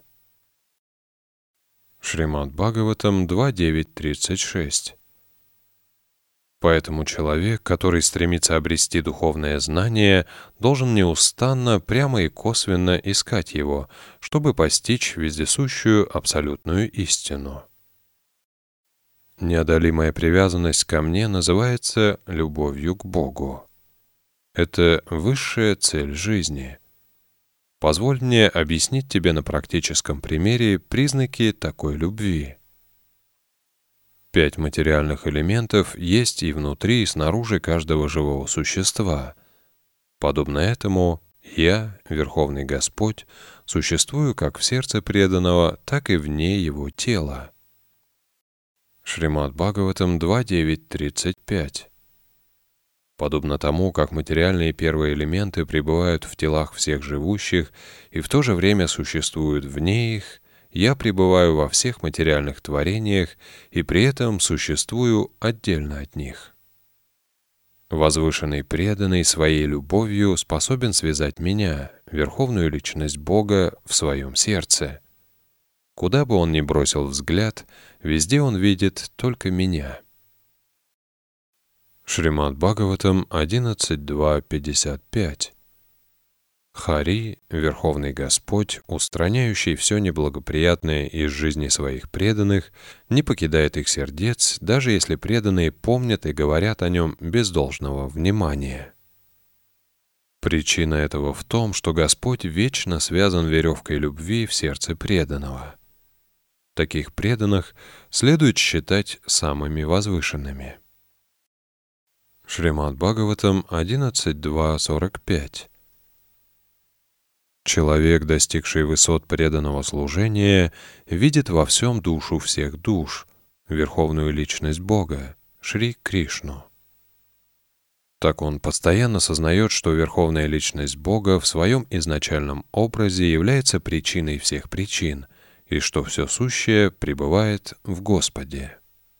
Шримад Бхагаватам два девять тридцать шесть. Поэтому человек, который стремится обрести духовное знание, должен неустанно, прямо и косвенно искать его, чтобы постичь вездесущую абсолютную истину. Неодолимая привязанность ко мне называется любовью к Богу. Это высшая цель жизни. Позволь мне объяснить тебе на практическом примере признаки такой любви. Пять материальных элементов есть и внутри, и снаружи каждого живого существа. Подобно этому я, Верховный Господь, существую как в сердце преданного, так и вне его тела. Шримад Бхагаватам два девять тридцать пять. Подобно тому, как материальные первые элементы пребывают в телах всех живущих и в то же время существуют вне их, я пребываю во всех материальных творениях и при этом существую отдельно от них. Возвышенный преданный своей любовью способен связать меня, Верховную Личность Бога, в своем сердце. Куда бы он ни бросил взгляд, везде он видит только меня. Шримад Бхагаватам одиннадцать два пятьдесят пять. Хари, Верховный Господь, устраняющий все неблагоприятное из жизни своих преданных, не покидает их сердец, даже если преданные помнят и говорят о нем без должного внимания. Причина этого в том, что Господь вечно связан веревкой любви в сердце преданного. Таких преданных следует считать самыми возвышенными. Шримад Бхагаватам одиннадцать два сорок пять. Человек, достигший высот преданного служения, видит во всем душу всех душ, Верховную Личность Бога, Шри Кришну. Так он постоянно сознает, что Верховная Личность Бога в своем изначальном образе является причиной всех причин, и что все сущее пребывает в Господе.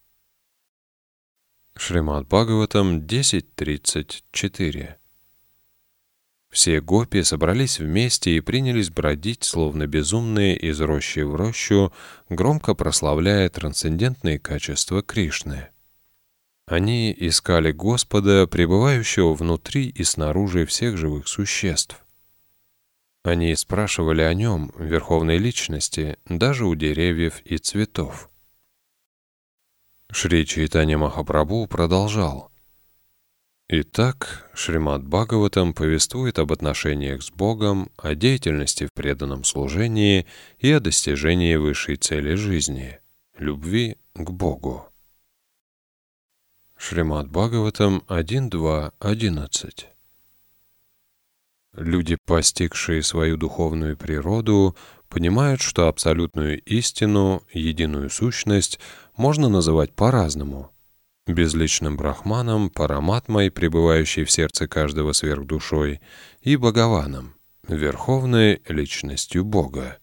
Шримад Бхагаватам десять тридцать четыре. Все гопи собрались вместе и принялись бродить, словно безумные, из рощи в рощу, громко прославляя трансцендентные качества Кришны. Они искали Господа, пребывающего внутри и снаружи всех живых существ. Они спрашивали о нем, Верховной Личности, даже у деревьев и цветов. Шри Чайтанья Махапрабху продолжал. Итак, Шримад Бхагаватам повествует об отношениях с Богом, о деятельности в преданном служении и о достижении высшей цели жизни — любви к Богу. Шримад Бхагаватам один два одиннадцать. Люди, постигшие свою духовную природу, понимают, что абсолютную истину, единую сущность, можно называть по-разному. Безличным брахманом, параматмой, пребывающей в сердце каждого сверхдушой, и Бхагаваном, Верховной Личностью Бога.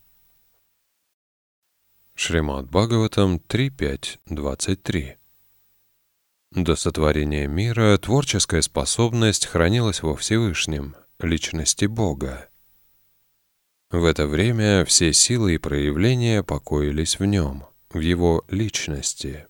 Шримад Бхагаватам три пять двадцать три. До сотворения мира творческая способность хранилась во Всевышнем, Личности Бога. В это время все силы и проявления покоились в Нем, в Его Личности.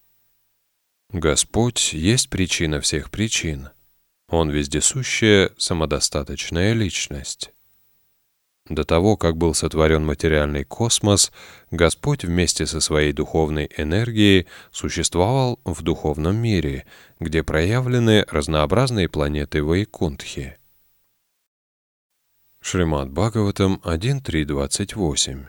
Господь есть причина всех причин. Он вездесущая, самодостаточная Личность. До того, как был сотворен материальный космос, Господь вместе со своей духовной энергией существовал в духовном мире, где проявлены разнообразные планеты Вайкунтхи. Шримад Бхагаватам один три двадцать восемь.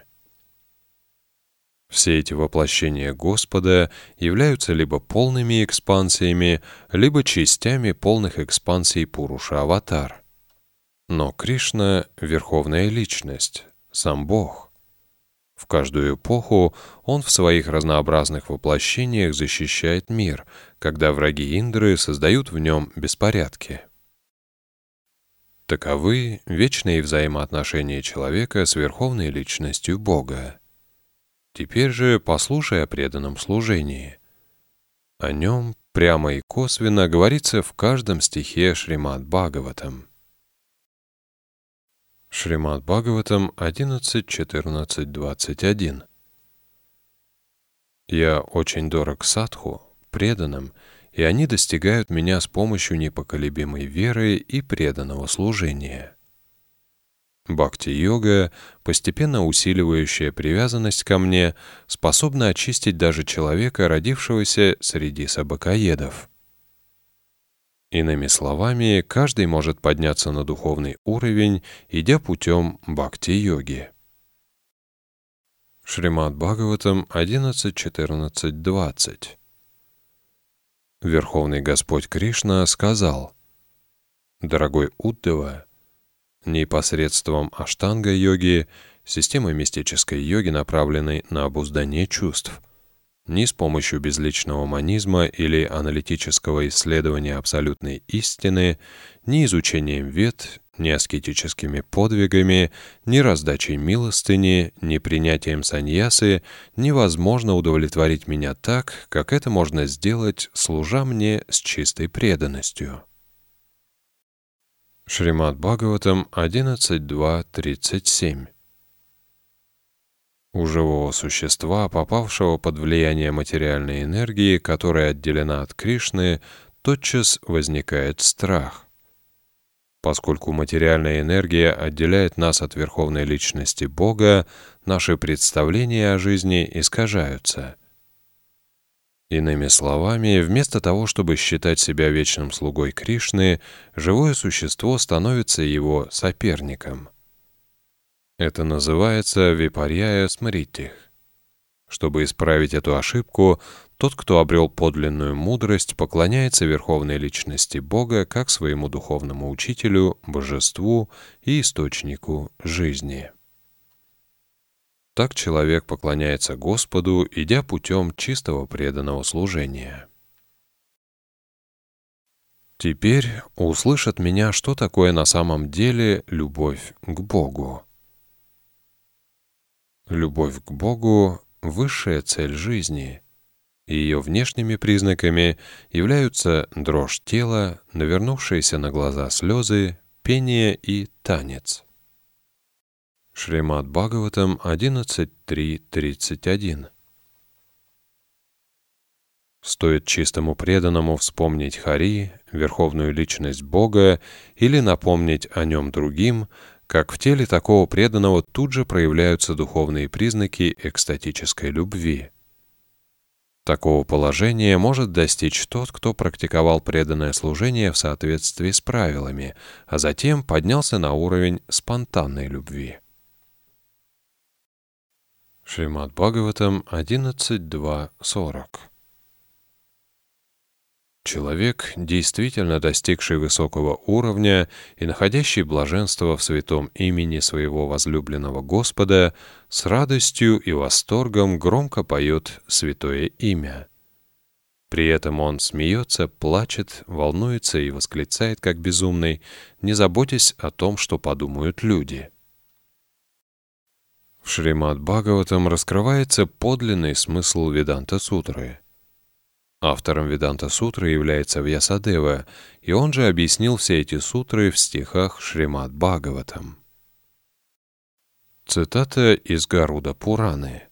Все эти воплощения Господа являются либо полными экспансиями, либо частями полных экспансий Пуруша-аватар. Но Кришна — Верховная Личность, сам Бог. В каждую эпоху Он в своих разнообразных воплощениях защищает мир, когда враги Индры создают в нем беспорядки. Таковы вечные взаимоотношения человека с Верховной Личностью Бога. Теперь же послушай о преданном служении. О нем прямо и косвенно говорится в каждом стихе Шримад Бхагаватам. Шримад Бхагаватам одиннадцать четырнадцать двадцать один. «Я очень дорог садху, преданным, и они достигают меня с помощью непоколебимой веры и преданного служения». Бхакти-йога, постепенно усиливающая привязанность ко мне, способна очистить даже человека, родившегося среди собакоедов. Иными словами, каждый может подняться на духовный уровень, идя путем бхакти-йоги. Шримад Бхагаватам одиннадцать четырнадцать двадцать. Верховный Господь Кришна сказал: «Дорогой Уддава, ни посредством аштанга-йоги, системы мистической йоги, направленной на обуздание чувств, ни с помощью безличного монизма или аналитического исследования абсолютной истины, ни изучением вед, ни аскетическими подвигами, ни раздачей милостыни, ни принятием саньясы невозможно удовлетворить меня так, как это можно сделать, служа мне с чистой преданностью». Шримад Бхагаватам одиннадцать два тридцать семь. У живого существа, попавшего под влияние материальной энергии, которая отделена от Кришны, тотчас возникает страх. Поскольку материальная энергия отделяет нас от Верховной Личности Бога, наши представления о жизни искажаются. Иными словами, вместо того, чтобы считать себя вечным слугой Кришны, живое существо становится его соперником. Это называется випарьяя смритих. Чтобы исправить эту ошибку, тот, кто обрел подлинную мудрость, поклоняется Верховной Личности Бога как своему духовному учителю, божеству и источнику жизни. Так человек поклоняется Господу, идя путем чистого преданного служения. Теперь услышь от меня, что такое на самом деле любовь к Богу. Любовь к Богу — высшая цель жизни, и ее внешними признаками являются дрожь тела, навернувшиеся на глаза слезы, пение и танец. Шримад Бхагаватам одиннадцать три тридцать один. Стоит чистому преданному вспомнить Хари, Верховную Личность Бога, или напомнить о нем другим, как в теле такого преданного тут же проявляются духовные признаки экстатической любви. Такого положения может достичь тот, кто практиковал преданное служение в соответствии с правилами, а затем поднялся на уровень спонтанной любви. Шримад Бхагаватам одиннадцать два сорок. Человек, действительно достигший высокого уровня и находящий блаженство в святом имени своего возлюбленного Господа, с радостью и восторгом громко поет святое имя. При этом он смеется, плачет, волнуется и восклицает как безумный, не заботясь о том, что подумают люди. В Шримад Бхагаватам раскрывается подлинный смысл Веданта-сутры. Автором Веданта-сутры является Вьясадева, и он же объяснил все эти сутры в стихах Шримад Бхагаватам. Цитата из Гаруда Пураны.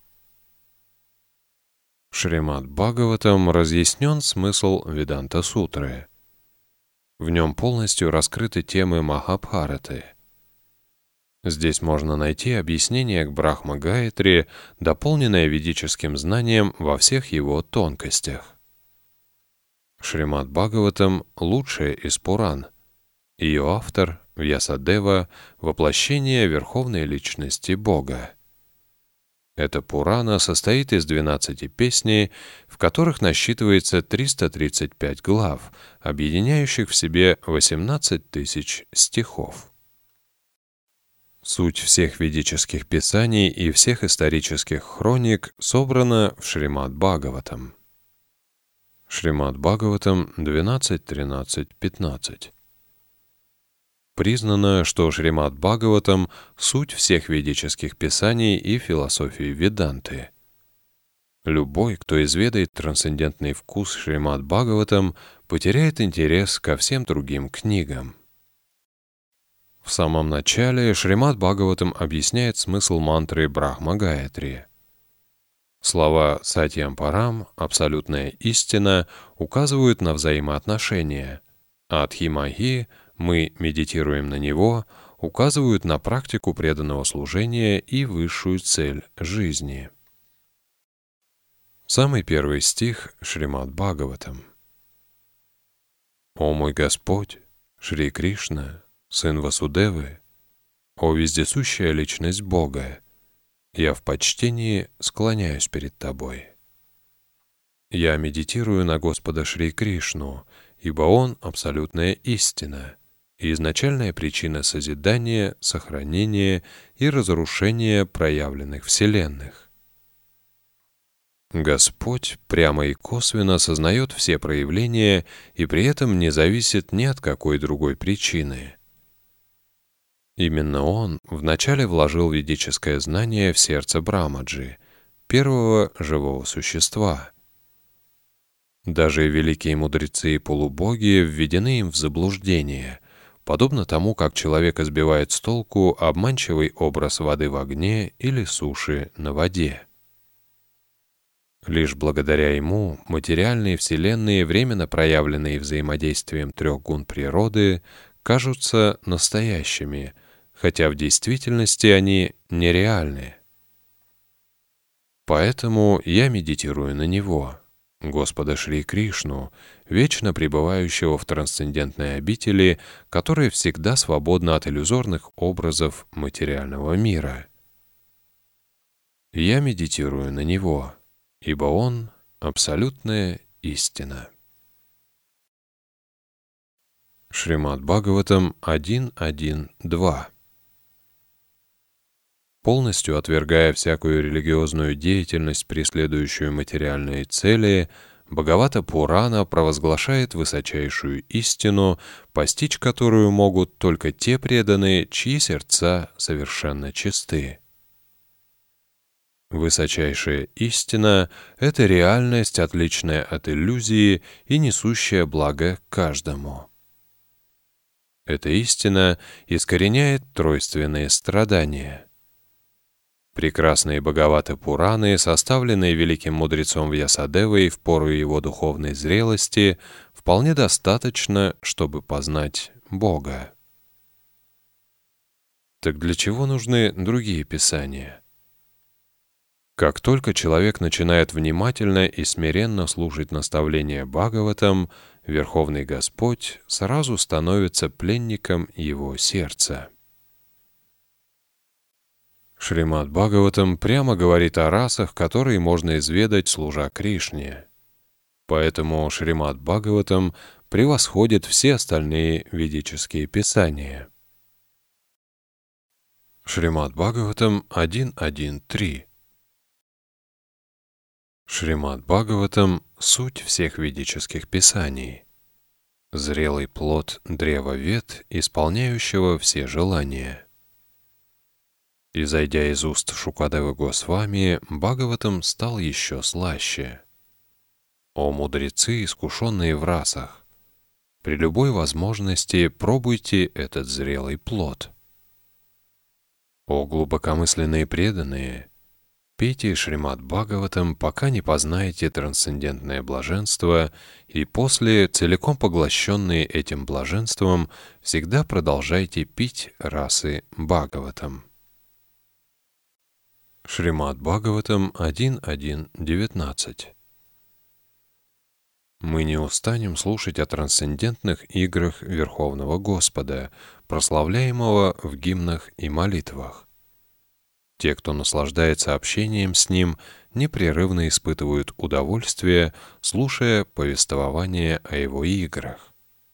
В Шримад Бхагаватам разъяснен смысл Веданта-сутры. В нем полностью раскрыты темы Махабхараты. Здесь можно найти объяснение к Брахма-гаятри, дополненное ведическим знанием во всех его тонкостях. Шримад Бхагаватам — лучшая из Пуран. Ее автор — Вьясадева — воплощение Верховной Личности Бога. Эта Пурана состоит из двенадцати песней, в которых насчитывается триста тридцать пять глав, объединяющих в себе восемнадцать тысяч стихов. Суть всех ведических писаний и всех исторических хроник собрана в Шримад-Бхагаватам. Шримад-Бхагаватам двенадцать тринадцать пятнадцать. Признано, что Шримад-Бхагаватам — суть всех ведических писаний и философии Веданты. Любой, кто изведает трансцендентный вкус Шримад-Бхагаватам, потеряет интерес ко всем другим книгам. В самом начале Шримад-Бхагаватам объясняет смысл мантры Брахма-Гаятри. Слова «Сатьям Парам» — «абсолютная истина» указывают на взаимоотношения, а «Адхимахи» — «мы медитируем на него» указывают на практику преданного служения и высшую цель жизни. Самый первый стих Шримад-Бхагаватам. «О мой Господь, Шри Кришна, Сын Васудевы, о вездесущая Личность Бога, я в почтении склоняюсь перед Тобой. Я медитирую на Господа Шри Кришну, ибо Он — абсолютная истина и изначальная причина созидания, сохранения и разрушения проявленных вселенных. Господь прямо и косвенно сознает все проявления и при этом не зависит ни от какой другой причины. Именно Он вначале вложил ведическое знание в сердце Брамаджи, первого живого существа. Даже великие мудрецы и полубоги введены им в заблуждение, подобно тому, как человек избивает с толку обманчивый образ воды в огне или суши на воде. Лишь благодаря ему материальные вселенные, временно проявленные взаимодействием трех гун природы, кажутся настоящими, хотя в действительности они нереальны. Поэтому я медитирую на Него, Господа Шри Кришну, вечно пребывающего в трансцендентной обители, которая всегда свободна от иллюзорных образов материального мира. Я медитирую на Него, ибо Он — абсолютная истина. Шримад-Бхагаватам один один два. Полностью отвергая всякую религиозную деятельность, преследующую материальные цели, Бхагавата Пурана провозглашает высочайшую истину, постичь которую могут только те преданные, чьи сердца совершенно чисты. Высочайшая истина — это реальность, отличная от иллюзии и несущая благо каждому. Эта истина искореняет тройственные страдания. Прекрасные Бхагавата Пураны, составленные великим мудрецом Вьясадевой в пору его духовной зрелости, вполне достаточно, чтобы познать Бога. Так для чего нужны другие писания? Как только человек начинает внимательно и смиренно слушать наставления Бхагаватам, Верховный Господь сразу становится пленником его сердца. Шримад-Бхагаватам прямо говорит о расах, которые можно изведать, служа Кришне. Поэтому Шримад-Бхагаватам превосходит все остальные ведические писания. Шримад-Бхагаватам один один три. Шримад-Бхагаватам — суть всех ведических писаний. Зрелый плод древа Вед, исполняющего все желания. И, зайдя из уст Шукадевы Госвами, Бхагаватам стал еще слаще. О мудрецы, искушенные в расах! При любой возможности пробуйте этот зрелый плод. О глубокомысленные преданные! Пейте Шримад-Бхагаватам, пока не познаете трансцендентное блаженство, и после, целиком поглощенные этим блаженством, всегда продолжайте пить расы Бхагаватам. Шримад-Бхагаватам один один девятнадцать. Мы не устанем слушать о трансцендентных играх Верховного Господа, прославляемого в гимнах и молитвах. Те, кто наслаждается общением с Ним, непрерывно испытывают удовольствие, слушая повествование о Его играх.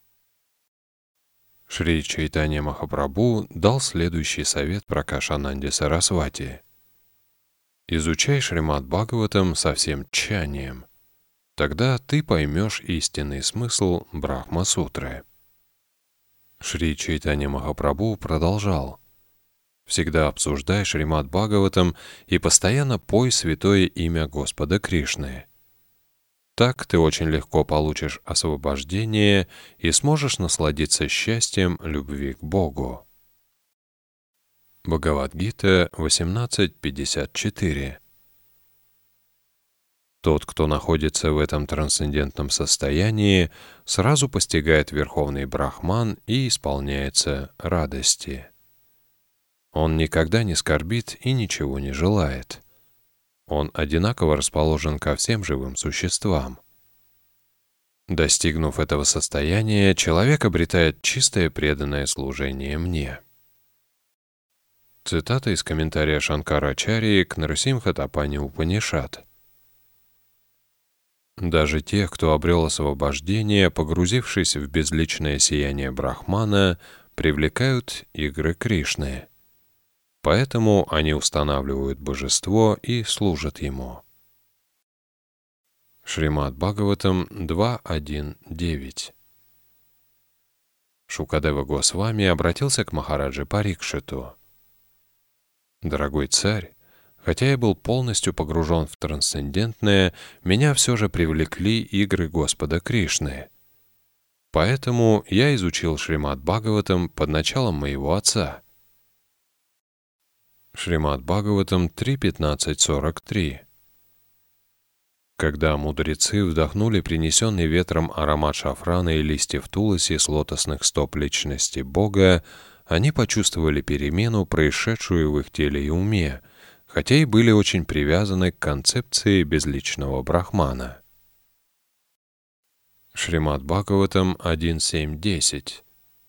Шри Чайтанья Махапрабху дал следующий совет Пракашананде Сарасвати. «Изучай Шримад Бхагаватам со всем тщанием. Тогда ты поймешь истинный смысл Брахма-сутры». Шри Чайтанья Махапрабху продолжал: «Всегда обсуждай Шримад Бхагаватам и постоянно пой святое имя Господа Кришны. Так ты очень легко получишь освобождение и сможешь насладиться счастьем любви к Богу». Бхагавад-гита восемнадцать пятьдесят четыре. Тот, кто находится в этом трансцендентном состоянии, сразу постигает Верховный Брахман и исполняется радости. Он никогда не скорбит и ничего не желает. Он одинаково расположен ко всем живым существам. Достигнув этого состояния, человек обретает чистое преданное служение мне. Цитата из комментария Шанкарачарьи к Нарасимха Тапани Упанишад. Даже те, кто обрел освобождение, погрузившись в безличное сияние Брахмана, привлекают игры Кришны. Поэтому они устанавливают божество и служат ему. Шримад Бхагаватам два один девять. Шукадева Госвами обратился к Махараджи Парикшиту. «Дорогой царь, хотя я был полностью погружен в трансцендентное, меня все же привлекли игры Господа Кришны. Поэтому я изучил Шримад Бхагаватам под началом моего отца». Шримад Бхагаватам три пятнадцать сорок три. Когда мудрецы вдохнули принесенный ветром аромат шафрана и листьев туласи с лотосных стоп личности Бога, они почувствовали перемену, происшедшую в их теле и уме, хотя и были очень привязаны к концепции безличного Брахмана. Шримад Бхагаватам один семь десять.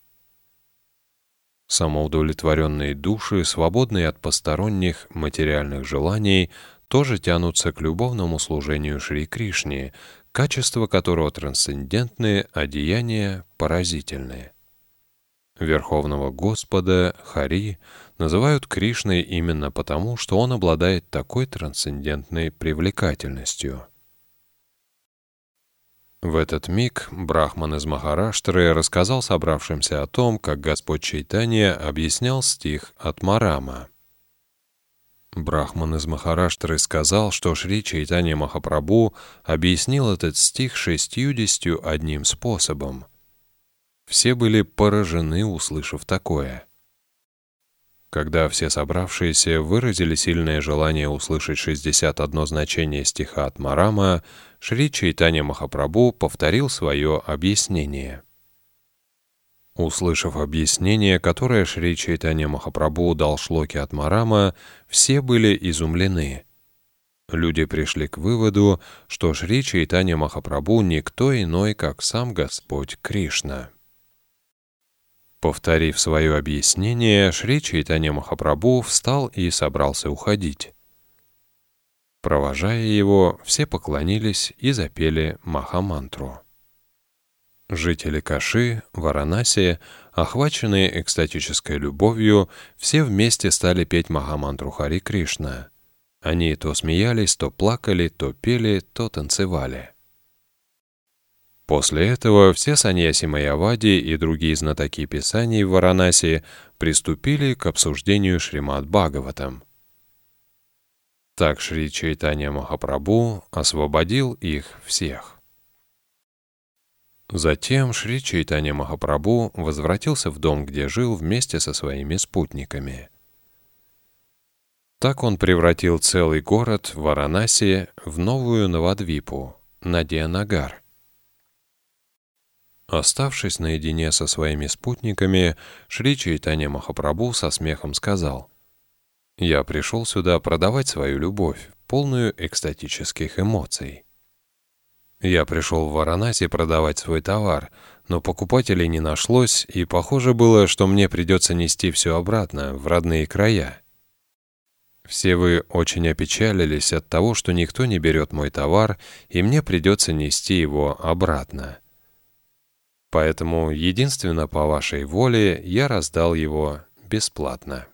Самоудовлетворенные души, свободные от посторонних материальных желаний, тоже тянутся к любовному служению Шри Кришне, качества которого трансцендентные, а деяния поразительные. Верховного Господа, Хари, называют Кришной именно потому, что он обладает такой трансцендентной привлекательностью. В этот миг Брахман из Махараштры рассказал собравшимся о том, как Господь Чайтанья объяснял стих от Марама. Брахман из Махараштры сказал, что Шри Чайтанья Махапрабху объяснил этот стих шестьюдесятью одним способом. Все были поражены, услышав такое. Когда все собравшиеся выразили сильное желание услышать шестьдесят одно значение стиха от Марама, Шри Чайтанья Махапрабху повторил свое объяснение. Услышав объяснение, которое Шри Чайтанья Махапрабху дал шлоке от Марама, все были изумлены. Люди пришли к выводу, что Шри Чайтанья Махапрабху никто иной, как сам Господь Кришна. Повторив свое объяснение, Шри Чайтанья Махапрабху встал и собрался уходить. Провожая его, все поклонились и запели Махамантру. Жители Каши, Варанаси, охваченные экстатической любовью, все вместе стали петь Махамантру Хари Кришна. Они то смеялись, то плакали, то пели, то танцевали. После этого все саньяси Майявади и другие знатоки писаний в Варанаси приступили к обсуждению Шримад Бхагаватам. Так Шри Чайтанья Махапрабху освободил их всех. Затем Шри Чайтанья Махапрабху возвратился в дом, где жил вместе со своими спутниками. Так он превратил целый город Варанаси в новую Навадвипу, Надия-Нагар. Оставшись наедине со своими спутниками, Шри Чайтанья Махапрабху со смехом сказал: «Я пришел сюда продавать свою любовь, полную экстатических эмоций». Я пришел в Варанаси продавать свой товар, но покупателей не нашлось, и похоже было, что мне придется нести все обратно, в родные края. Все вы очень опечалились от того, что никто не берет мой товар, и мне придется нести его обратно. Поэтому, единственно по вашей воле, я раздал его бесплатно».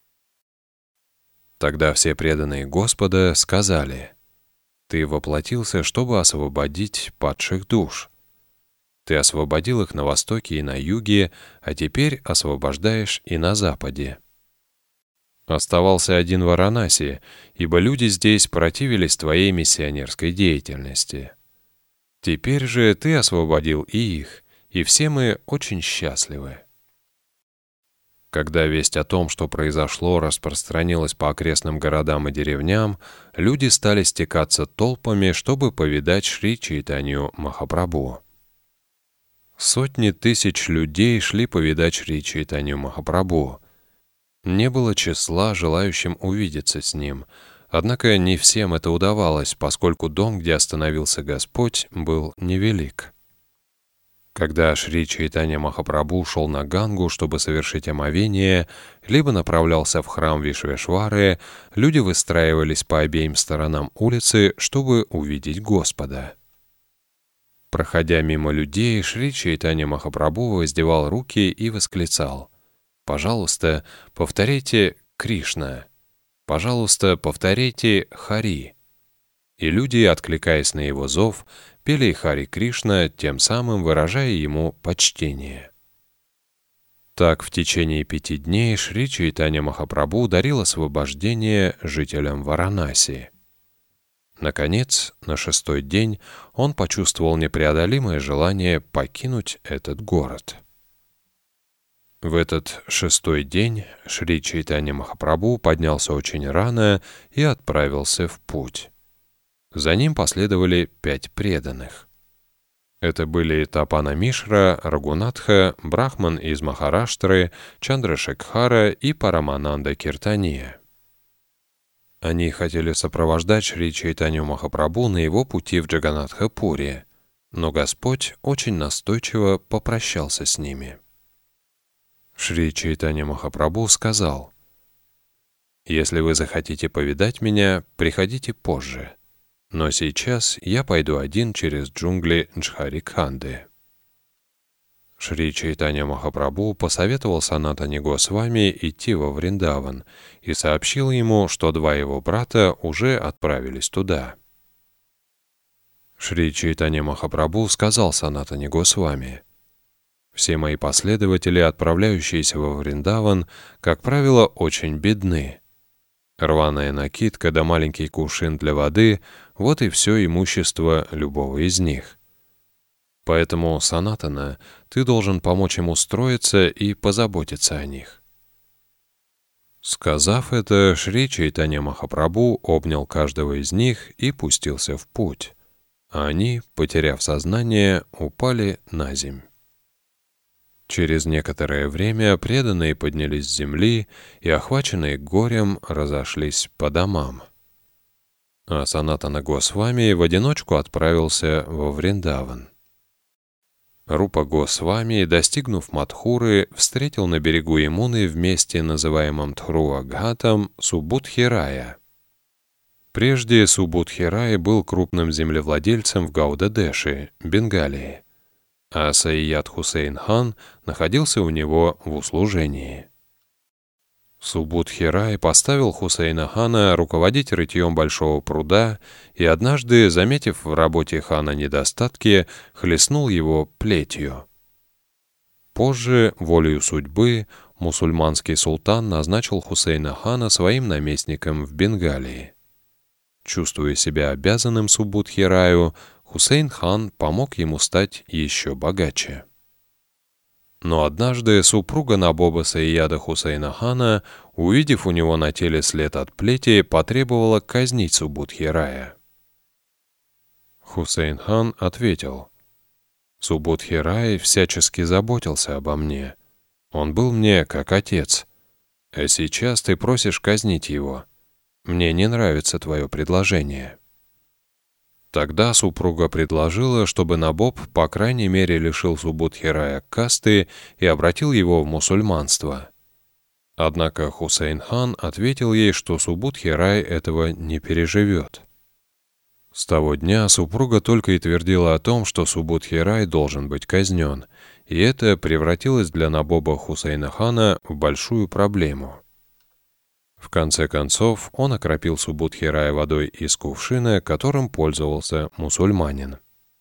Тогда все преданные Господа сказали: «Ты воплотился, чтобы освободить падших душ. Ты освободил их на востоке и на юге, а теперь освобождаешь и на западе». Оставался один Варанаси, ибо люди здесь противились твоей миссионерской деятельности. Теперь же ты освободил и их, и все мы очень счастливы». Когда весть о том, что произошло, распространилась по окрестным городам и деревням, люди стали стекаться толпами, чтобы повидать Шри Чайтанью Махапрабху. Сотни тысяч людей шли повидать Шри Чайтанью Махапрабху. Не было числа желающим увидеться с ним, однако не всем это удавалось, поскольку дом, где остановился Господь, был невелик. Когда Шри Чайтанья Махапрабху шел на Гангу, чтобы совершить омовение, либо направлялся в храм Вишвешвары, люди выстраивались по обеим сторонам улицы, чтобы увидеть Господа. Проходя мимо людей, Шри Чайтанья Махапрабху воздевал руки и восклицал: «Пожалуйста, повторите Кришна! Пожалуйста, повторите Хари!» И люди, откликаясь на его зов, пели Хари Кришна, тем самым выражая ему почтение. Так в течение пяти дней Шри Чайтанья Махапрабху дарил освобождение жителям Варанаси. Наконец, на шестой день он почувствовал непреодолимое желание покинуть этот город. В этот шестой день Шри Чайтанья Махапрабху поднялся очень рано и отправился в путь. За ним последовали пять преданных. Это были Тапана Мишра, Рагунатха, Брахман из Махараштры, Чандрашекхара и Парамананда Киртания. Они хотели сопровождать Шри Чайтанью Махапрабху на его пути в Джаганатха-Пури, но Господь очень настойчиво попрощался с ними. Шри Чайтанья Махапрабху сказал: «Если вы захотите повидать меня, приходите позже. Но сейчас я пойду один через джунгли Джхарикханды». Шри Чайтанья Махапрабху посоветовал Санатане Госвами идти во Вриндаван и сообщил ему, что два его брата уже отправились туда. Шри Чайтанья Махапрабху сказал Санатане Госвами: «Все мои последователи, отправляющиеся во Вриндаван, как правило, очень бедны. Рваная накидка да маленький кувшин для воды — вот и все имущество любого из них. Поэтому, Санатана, ты должен помочь им устроиться и позаботиться о них». Сказав это, Шри Чайтанья Махапрабху обнял каждого из них и пустился в путь, а они, потеряв сознание, упали на земь. Через некоторое время преданные поднялись с земли и, охваченные горем, разошлись по домам. А Санатана Госвами в одиночку отправился во Вриндаван. Рупа Госвами, достигнув Мадхуры, встретил на берегу Ямуны в месте, называемом Тхруа-Гхатом, Субудхирая. Прежде Субудхирай был крупным землевладельцем в Гауда-Деши, Бенгалии, а Саийяд Хусейн хан находился у него в услужении. Субудхирай поставил Хусейна хана руководить рытьем большого пруда и однажды, заметив в работе хана недостатки, хлестнул его плетью. Позже, волею судьбы, мусульманский султан назначил Хусейна хана своим наместником в Бенгалии. Чувствуя себя обязанным Субудхираю, Хусейн хан помог ему стать еще богаче. Но однажды супруга Набоба Саийяда Хусейна хана, увидев у него на теле след от плети, потребовала казнить Субудхирая. Хусейн хан ответил: «Субудхирай всячески заботился обо мне. Он был мне как отец. А сейчас ты просишь казнить его. Мне не нравится твое предложение». Тогда супруга предложила, чтобы Набоб по крайней мере лишил Субудхирая касты и обратил его в мусульманство. Однако Хусейн-хан ответил ей, что Субудхирай этого не переживет. С того дня супруга только и твердила о том, что Субудхирай должен быть казнен, и это превратилось для Набоба Хусейна-хана в большую проблему. В конце концов, он окропил Субудхирая водой из кувшина, которым пользовался мусульманин.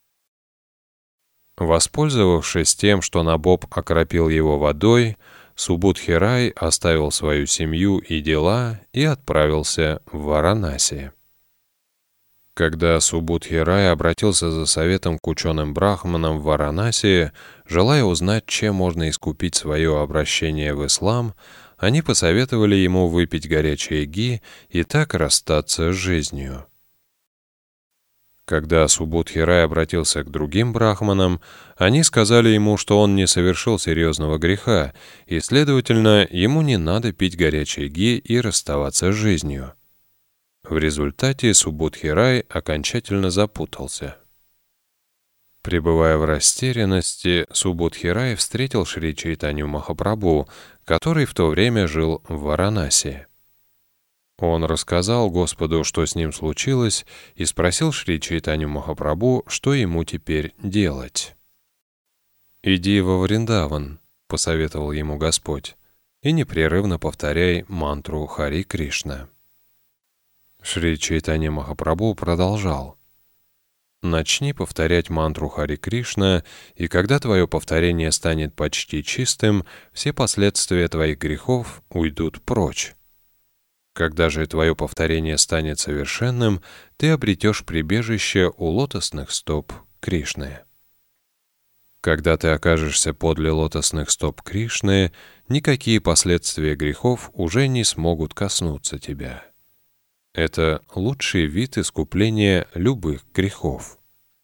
Воспользовавшись тем, что Набоб окропил его водой, Субудхирай оставил свою семью и дела и отправился в Варанаси. Когда Субудхирай обратился за советом к ученым-брахманам в Варанаси, желая узнать, чем можно искупить свое обращение в ислам, они посоветовали ему выпить горячее ги и так расстаться с жизнью. Когда Субудхирай обратился к другим брахманам, они сказали ему, что он не совершил серьезного греха, и, следовательно, ему не надо пить горячее ги и расставаться с жизнью. В результате Субудхирай окончательно запутался. Пребывая в растерянности, Субудхирай встретил Шри Чайтанью Махапрабху, который в то время жил в Варанаси. Он рассказал Господу, что с ним случилось, и спросил Шри Чайтанью Махапрабху, что ему теперь делать. «Иди во Вриндаван», — посоветовал ему Господь, «и непрерывно повторяй мантру Хари Кришна». Шри Чайтанья Махапрабху продолжал: «Начни повторять мантру Хари Кришна, и когда твое повторение станет почти чистым, все последствия твоих грехов уйдут прочь. Когда же твое повторение станет совершенным, ты обретешь прибежище у лотосных стоп Кришны. Когда ты окажешься подле лотосных стоп Кришны, никакие последствия грехов уже не смогут коснуться тебя. Это лучший вид искупления любых грехов».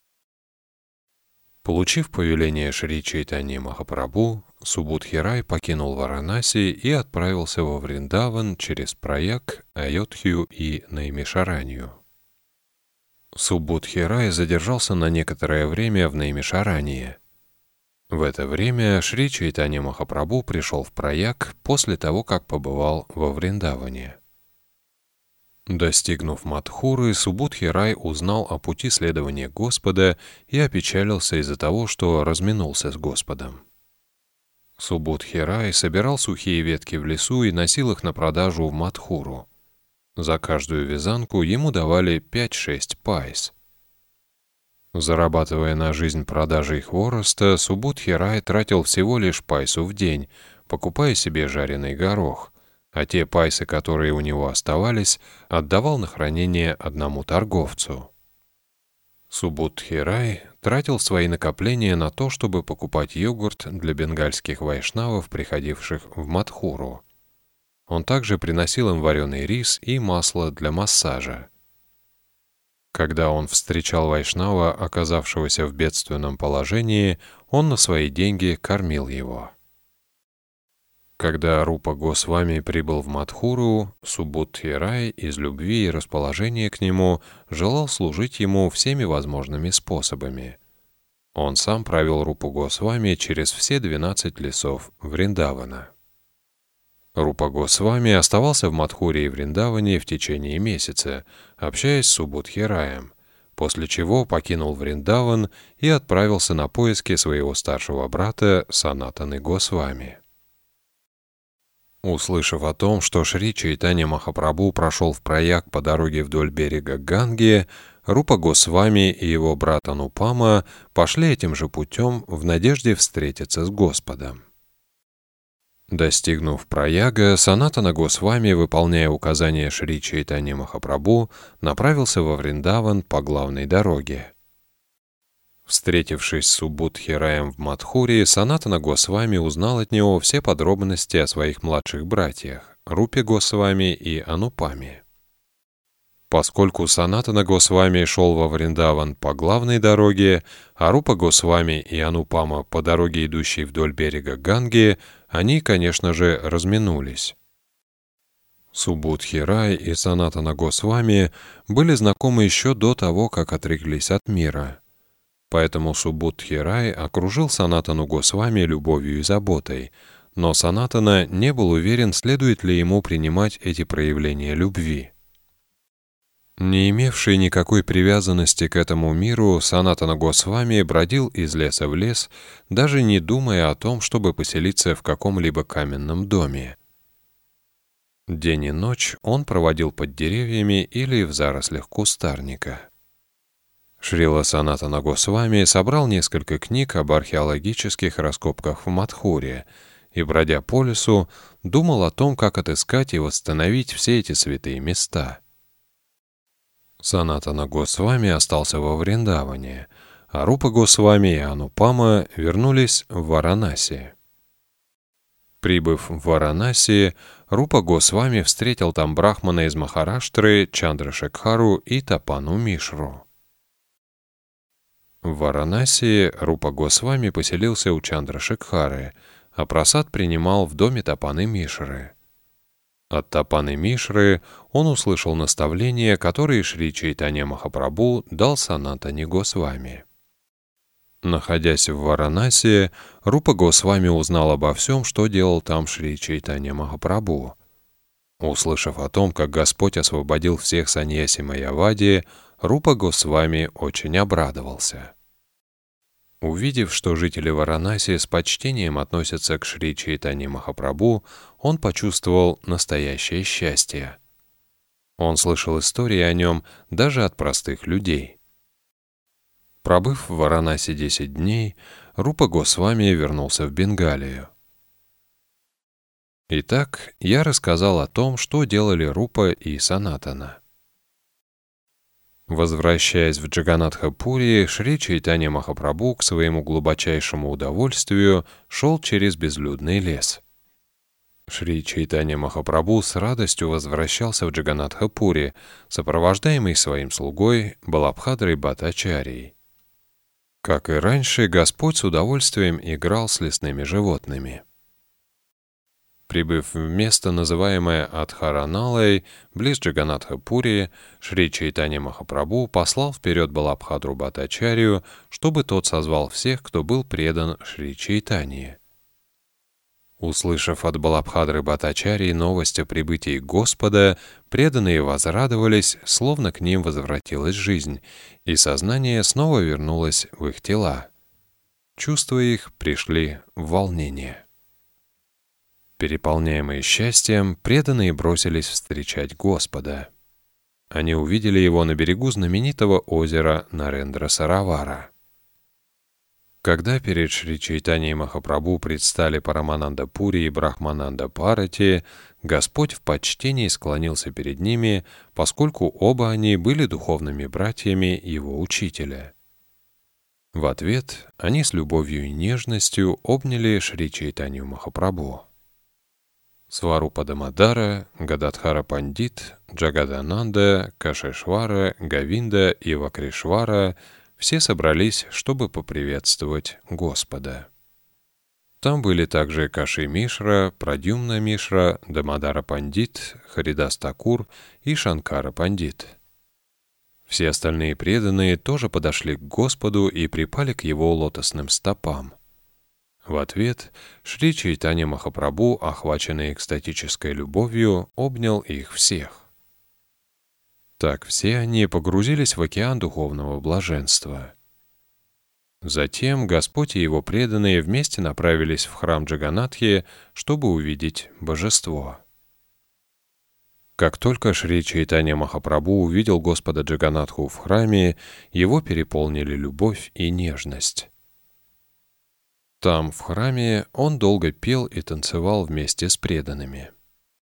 Получив повеление Шри Чайтаньи Махапрабху, Субудхирай покинул Варанаси и отправился во Вриндаван через Праяг, Айодхью и Наймишаранью. Субудхирай задержался на некоторое время в Наймишаранье. В это время Шри Чайтанья Махапрабху пришел в Праяг после того, как побывал во Вриндаване. Достигнув Мадхуры, Субудхирай узнал о пути следования Господа и опечалился из-за того, что разминулся с Господом. Субудхирай собирал сухие ветки в лесу и носил их на продажу в Мадхуру. За каждую вязанку ему давали пять-шесть пайс. Зарабатывая на жизнь продажей хвороста, Субудхирай тратил всего лишь пайсу в день, покупая себе жареный горох, а те пайсы, которые у него оставались, отдавал на хранение одному торговцу. Субудхирай тратил свои накопления на то, чтобы покупать йогурт для бенгальских вайшнавов, приходивших в Мадхуру. Он также приносил им вареный рис и масло для массажа. Когда он встречал вайшнава, оказавшегося в бедственном положении, он на свои деньги кормил его. Когда Рупа Госвами прибыл в Мадхуру, Субудхирай из любви и расположения к нему желал служить ему всеми возможными способами. Он сам провел Рупу Госвами через все двенадцать лесов Вриндавана. Рупа Госвами оставался в Мадхуре и Вриндаване в течение месяца, общаясь с Субудхираем, после чего покинул Вриндаван и отправился на поиски своего старшего брата Санатаны Госвами. Услышав о том, что Шри Чайтанья Махапрабху прошел в Праяг по дороге вдоль берега Ганги, Рупа Госвами и его брат Анупама пошли этим же путем в надежде встретиться с Господом. Достигнув Праяга, Санатана Госвами, выполняя указания Шри Чайтаньи Махапрабху, направился во Вриндаван по главной дороге. Встретившись с Субудхираем в Мадхуре, Санатана Госвами узнал от него все подробности о своих младших братьях Рупе Госвами и Анупаме. Поскольку Санатана Госвами шел во Вриндаван по главной дороге, а Рупа Госвами и Анупама по дороге, идущей вдоль берега Ганги, они, конечно же, разминулись. Субудхи Рай и Санатана Госвами были знакомы еще до того, как отреклись от мира. Поэтому Субудхи Рай окружил Санатану Госвами любовью и заботой, но Санатана не был уверен, следует ли ему принимать эти проявления любви. Не имевший никакой привязанности к этому миру, Санатана Госвами бродил из леса в лес, даже не думая о том, чтобы поселиться в каком-либо каменном доме. День и ночь он проводил под деревьями или в зарослях кустарника. Шрила Санатана Госвами собрал несколько книг об археологических раскопках в Мадхуре и, бродя по лесу, думал о том, как отыскать и восстановить все эти святые места. Санатана Госвами остался во Вриндаване, а Рупа Госвами и Анупама вернулись в Варанаси. Прибыв в Варанаси, Рупа Госвами встретил там брахмана из Махараштры Чандрашекхару и Тапану Мишру. В Варанаси Рупа Госвами поселился у Чандрашекхары, а прасад принимал в доме Тапаны Мишры. От Тапаны Мишры он услышал наставления, которые Шри Чайтанья Махапрабху дал Санатане Госвами. Находясь в Варанаси, Рупа Госвами узнал обо всем, что делал там Шри Чайтанья Махапрабху. Услышав о том, как Господь освободил всех саньяси Майявади, Рупа Госвами очень обрадовался. Увидев, что жители Варанаси с почтением относятся к Шри Чайтанье Махапрабху, он почувствовал настоящее счастье. Он слышал истории о нем даже от простых людей. Пробыв в Варанаси десять дней, Рупа Госвами вернулся в Бенгалию. Итак, я рассказал о том, что делали Рупа и Санатана. Возвращаясь в Джаганатха-Пури, Шри Чайтанья Махапрабху к своему глубочайшему удовольствию шел через безлюдный лес. Шри Чайтанья Махапрабху с радостью возвращался в Джаганатха-Пури, сопровождаемый своим слугой Балабхадрой Бхаттачарьей. Как и раньше, Господь с удовольствием играл с лесными животными. Прибыв в место, называемое Адхараналой, близ Джаганатха-Пури, Шри Чайтанья Махапрабху послал вперед Балабхадру Бхаттачарью, чтобы тот созвал всех, кто был предан Шри Чайтанье. Услышав от Балабхадры Бхаттачарьи новость о прибытии Господа, преданные возрадовались, словно к ним возвратилась жизнь, и сознание снова вернулось в их тела. Чувства их пришли в волнение. Переполняемые счастьем, преданные бросились встречать Господа. Они увидели его на берегу знаменитого озера Нарендра-Саравара. Когда перед Шри Чайтаньей Махапрабху предстали Парамананда Пури и Брахмананда Парати, Господь в почтении склонился перед ними, поскольку оба они были духовными братьями его учителя. В ответ они с любовью и нежностью обняли Шри Чайтанью Махапрабху. Сварупа Дамодара, Гададхара Пандит, Джагадананда, Кашешвара, Говинда и Вакришвара — все собрались, чтобы поприветствовать Господа. Там были также Каши Мишра, Прадьюмна Мишра, Дамодара Пандит, Харидас Такур и Шанкара Пандит. Все остальные преданные тоже подошли к Господу и припали к его лотосным стопам. В ответ Шри Чайтанья Махапрабху, охваченный экстатической любовью, обнял их всех. Так все они погрузились в океан духовного блаженства. Затем Господь и его преданные вместе направились в храм Джаганатхи, чтобы увидеть божество. Как только Шри Чайтанья Махапрабху увидел Господа Джаганатху в храме, его переполнили любовь и нежность. Там, в храме, он долго пел и танцевал вместе с преданными.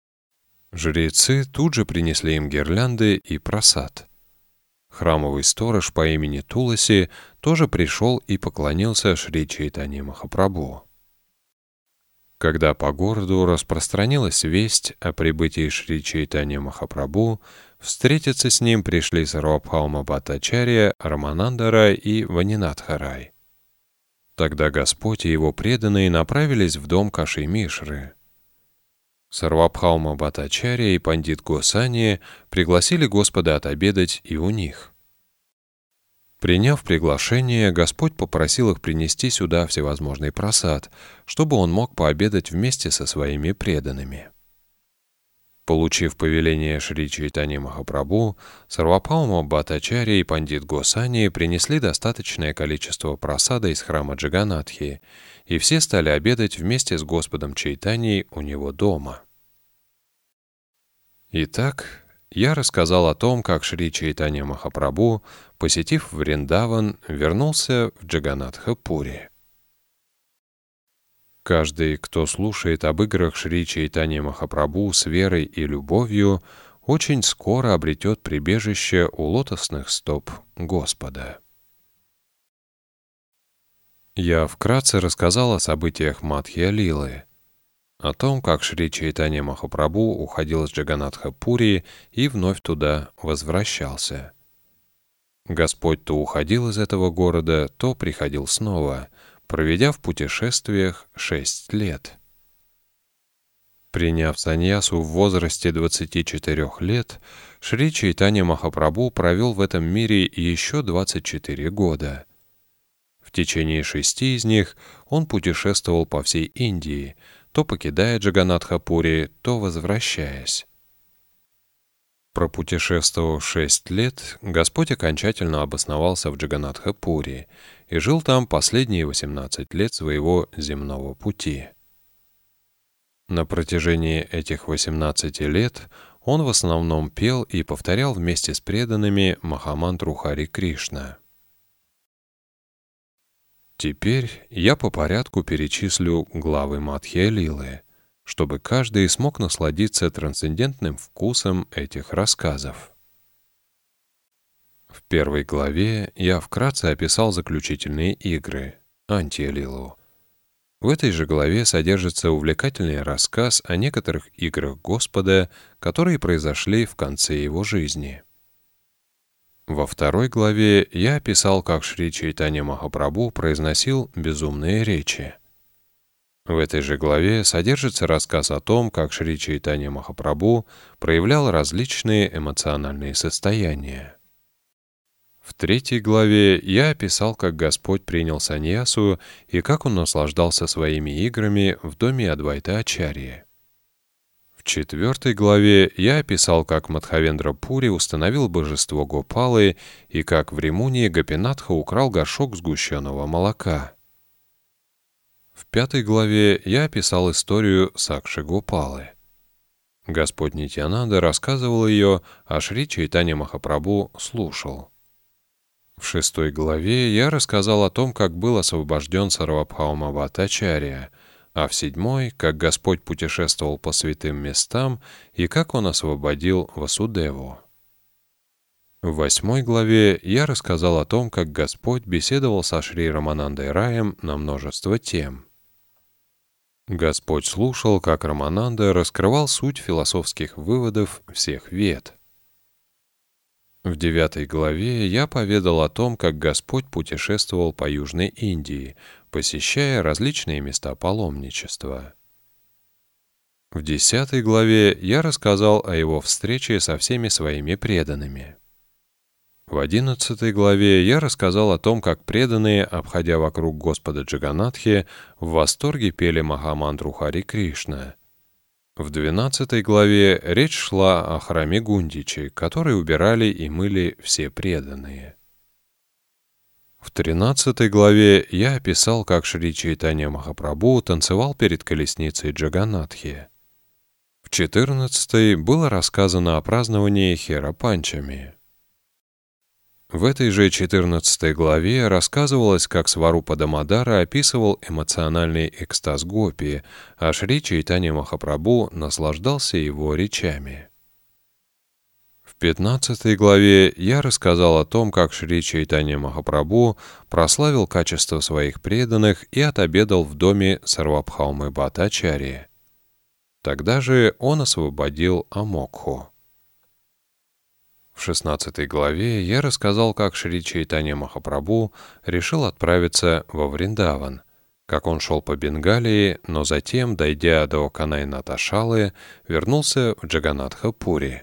Жрецы тут же принесли им гирлянды и прасад. Храмовый сторож по имени Туласи тоже пришел и поклонился Шри Чайтанье Махапрабху. Когда по городу распространилась весть о прибытии Шри Чайтанья Махапрабху, встретиться с ним пришли Сарвабхаума Бхаттачарья, Раманандара и Ванинатха-рай. Тогда Господь и его преданные направились в дом Каши Мишры. Сарвабхаума Бхаттачарья и пандит Госани пригласили Господа отобедать и у них. Приняв приглашение, Господь попросил их принести сюда всевозможный прасад, чтобы он мог пообедать вместе со своими преданными. Получив повеление Шри Чайтаньи Махапрабху, Сарвабхаума Бхаттачарья и пандит Госани принесли достаточное количество прасада из храма Джаганатхи, и все стали обедать вместе с Господом Чайтаньей у него дома. Итак, я рассказал о том, как Шри Чайтанья Махапрабху, посетив Вриндаван, вернулся в Джаганатха-Пури. Каждый, кто слушает об играх Шри Чайтаньи Махапрабху с верой и любовью, очень скоро обретет прибежище у лотосных стоп Господа. Я вкратце рассказал о событиях Мадхья-лилы, о том, как Шри Чайтанья Махапрабху уходил из Джаганатха-Пури и вновь туда возвращался. Господь то уходил из этого города, то приходил снова, проведя в путешествиях шесть лет. Приняв саньясу в возрасте двадцати четырёх лет, Шри Чайтанья Махапрабху провел в этом мире еще двадцать четыре года. В течение шести из них он путешествовал по всей Индии, то покидая Джаганатха-Пури, то возвращаясь. Пропутешествовав шесть лет, Господь окончательно обосновался в Джаганатха-Пури и жил там последние восемнадцать лет своего земного пути. На протяжении этих восемнадцати лет он в основном пел и повторял вместе с преданными Махамантру Хари Кришна. Теперь я по порядку перечислю главы Мадхья-лилы, чтобы каждый смог насладиться трансцендентным вкусом этих рассказов. В первой главе я вкратце описал заключительные игры, Антья-лилу. В этой же главе содержится увлекательный рассказ о некоторых играх Господа, которые произошли в конце его жизни. Во второй главе я описал, как Шри Чайтанья Махапрабху произносил безумные речи. В этой же главе содержится рассказ о том, как Шри Чайтанья Махапрабху проявлял различные эмоциональные состояния. В третьей главе я описал, как Господь принял саньясу и как он наслаждался своими играми в доме Адвайта-ачарьи. В четвертой главе я описал, как Мадхавендра Пури установил божество Гопалы и как в Римуни Гопинатха украл горшок сгущенного молока. В пятой главе я описал историю Сакши Гопалы. Господь Нитьянанда рассказывал ее, а Шри Чайтанья Махапрабху слушал. В шестой главе я рассказал о том, как был освобожден Сарвабхаума Бхаттачарья, а в седьмой, как Господь путешествовал по святым местам и как Он освободил Васудеву. В восьмой главе я рассказал о том, как Господь беседовал со Шри Раманандой Раем на множество тем. Господь слушал, как Рамананда раскрывал суть философских выводов всех вед. В девятой главе я поведал о том, как Господь путешествовал по Южной Индии, посещая различные места паломничества. В десятой главе я рассказал о его встрече со всеми своими преданными. В одиннадцатой главе я рассказал о том, как преданные, обходя вокруг Господа Джаганатхи, в восторге пели Махамантру Хари Кришна. В двенадцатой главе речь шла о храме Гундичи, который убирали и мыли все преданные. В тринадцатой главе я описал, как Шри Чайтанья Махапрабху танцевал перед колесницей Джаганатхи. В четырнадцатой было рассказано о праздновании Хера-панчами. В этой же четырнадцатой главе рассказывалось, как Сварупа Дамодара описывал эмоциональный экстаз гопи, а Шри Чайтанья Махапрабху наслаждался его речами. В пятнадцатой главе я рассказал о том, как Шри Чайтанья Махапрабху прославил качество своих преданных и отобедал в доме Сарвабхаумы Бхаттачарьи. Тогда же он освободил Амокху. В шестнадцатой главе я рассказал, как Шри Чайтанья Махапрабху решил отправиться во Вриндаван, как он шел по Бенгалии, но затем, дойдя до Канайната-Шалы, вернулся в Джаганатха-Пури.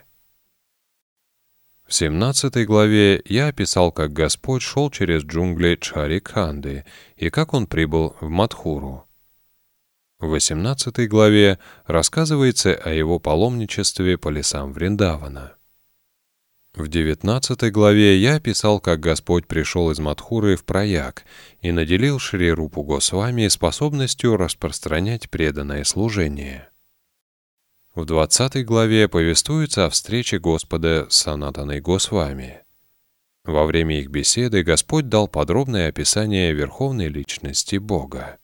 В семнадцатой главе я описал, как Господь шел через джунгли Чхарикханды и как он прибыл в Мадхуру. В восемнадцатой главе рассказывается о его паломничестве по лесам Вриндавана. В девятнадцатой главе я описал, как Господь пришел из Мадхуры в Праяг и наделил Шри Рупу Госвами способностью распространять преданное служение. В двадцатой главе повествуется о встрече Господа с Санатаной Госвами. Во время их беседы Господь дал подробное описание верховной личности Бога.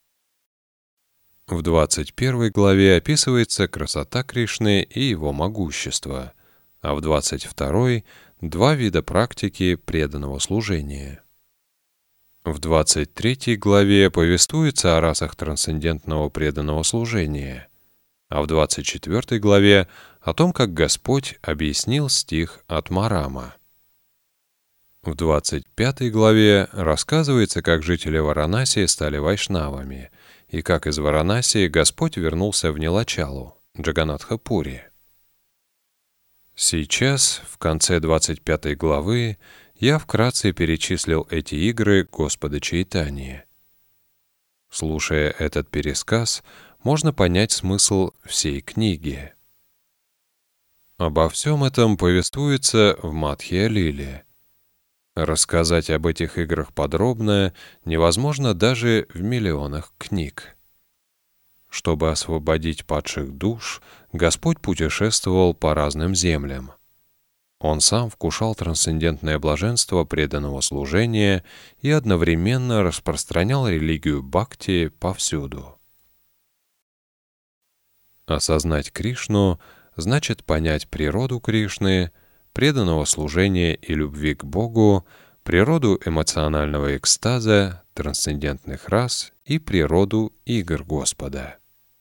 В двадцать первой главе описывается красота Кришны и его могущество, а в двадцать второй — два вида практики преданного служения. В двадцать третьей главе повествуется о расах трансцендентного преданного служения, а в двадцать четвёртой главе о том, как Господь объяснил стих от Марама. В двадцать пятой главе рассказывается, как жители Варанаси стали вайшнавами, и как из Варанаси Господь вернулся в Нилачалу, Джаганатха-Пури. Сейчас, в конце двадцать пятой главы, я вкратце перечислил эти игры Господа Чайтаньи. Слушая этот пересказ, можно понять смысл всей книги. Обо всем этом повествуется в Мадхья-лиле. Рассказать об этих играх подробно невозможно даже в миллионах книг. Чтобы освободить падших душ, Господь путешествовал по разным землям. Он сам вкушал трансцендентное блаженство преданного служения и одновременно распространял религию бхакти повсюду. Осознать Кришну значит понять природу Кришны, преданного служения и любви к Богу, природу эмоционального экстаза, трансцендентных рас и природу игр Господа.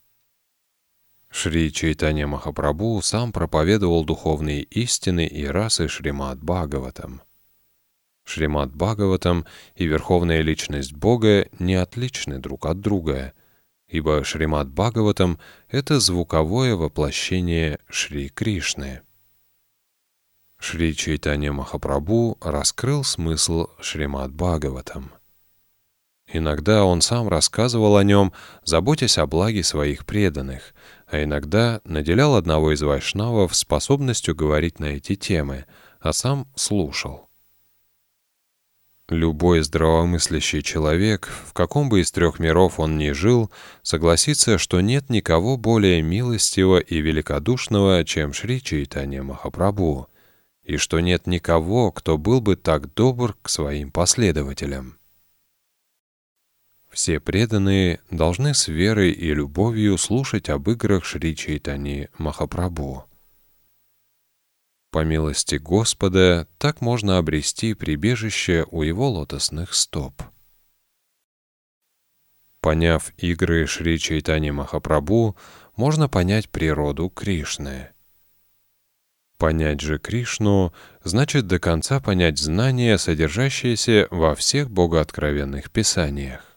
Шри Чайтанья Махапрабху сам проповедовал духовные истины и расы Шримад Бхагаватам. Шримад Бхагаватам и Верховная Личность Бога не отличны друг от друга, ибо Шримад Бхагаватам — это звуковое воплощение Шри Кришны. Шри Чайтанья Махапрабху раскрыл смысл Шримад Бхагаватам. Иногда он сам рассказывал о нем, заботясь о благе своих преданных, а иногда наделял одного из вайшнавов способностью говорить на эти темы, а сам слушал. Любой здравомыслящий человек, в каком бы из трех миров он ни жил, согласится, что нет никого более милостивого и великодушного, чем Шри Чайтанья Махапрабху, и что нет никого, кто был бы так добр к своим последователям. Все преданные должны с верой и любовью слушать об играх Шри Чайтаньи Махапрабху. По милости Господа, так можно обрести прибежище у Его лотосных стоп. Поняв игры Шри Чайтаньи Махапрабху, можно понять природу Кришны. Понять же Кришну значит до конца понять знания, содержащиеся во всех богооткровенных писаниях.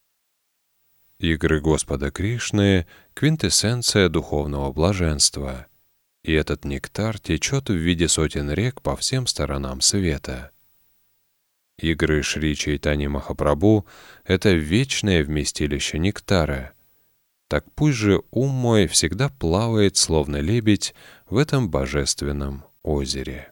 Игры Господа Кришны — квинтэссенция духовного блаженства, и этот нектар течет в виде сотен рек по всем сторонам света. Игры Шри Чайтаньи Махапрабху — это вечное вместилище нектара. Так пусть же ум мой всегда плавает, словно лебедь, в этом божественном озере.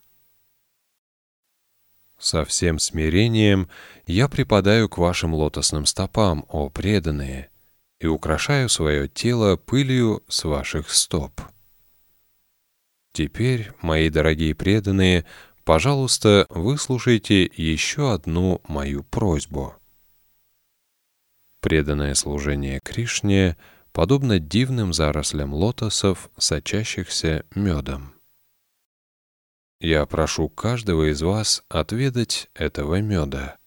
Со всем смирением я припадаю к вашим лотосным стопам, о преданные, и украшаю свое тело пылью с ваших стоп. Теперь, мои дорогие преданные, пожалуйста, выслушайте еще одну мою просьбу. Преданное служение Кришне подобно дивным зарослям лотосов, сочащихся медом. Я прошу каждого из вас отведать этого меда.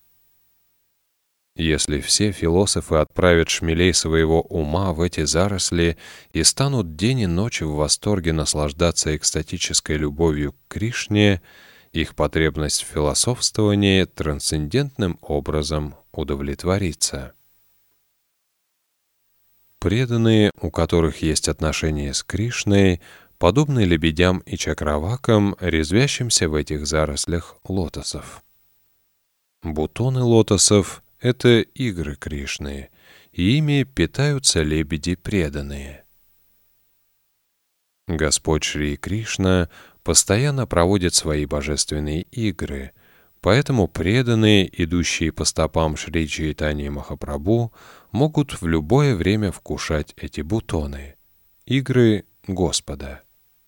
Если все философы отправят шмелей своего ума в эти заросли и станут день и ночь в восторге наслаждаться экстатической любовью к Кришне, их потребность в философствовании трансцендентным образом удовлетворится. Преданные, у которых есть отношения с Кришной, подобны лебедям и чакравакам, резвящимся в этих зарослях лотосов. Бутоны лотосов — это игры Кришны, и ими питаются лебеди преданные. Господь Шри Кришна постоянно проводит свои божественные игры, поэтому преданные, идущие по стопам Шри Чайтаньи Махапрабху, могут в любое время вкушать эти бутоны — игры Господа.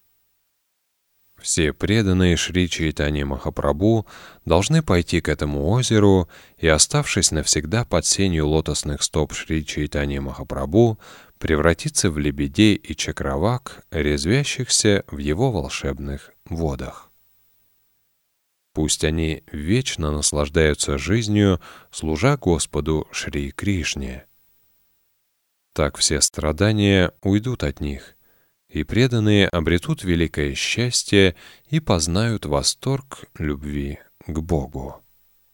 Все преданные Шри Чайтаньи Махапрабху должны пойти к этому озеру и, оставшись навсегда под сенью лотосных стоп Шри Чайтаньи Махапрабху, превратиться в лебедей и чакравак, резвящихся в его волшебных водах. Пусть они вечно наслаждаются жизнью, служа Господу Шри Кришне. Так все страдания уйдут от них, и преданные обретут великое счастье и познают восторг любви к Богу.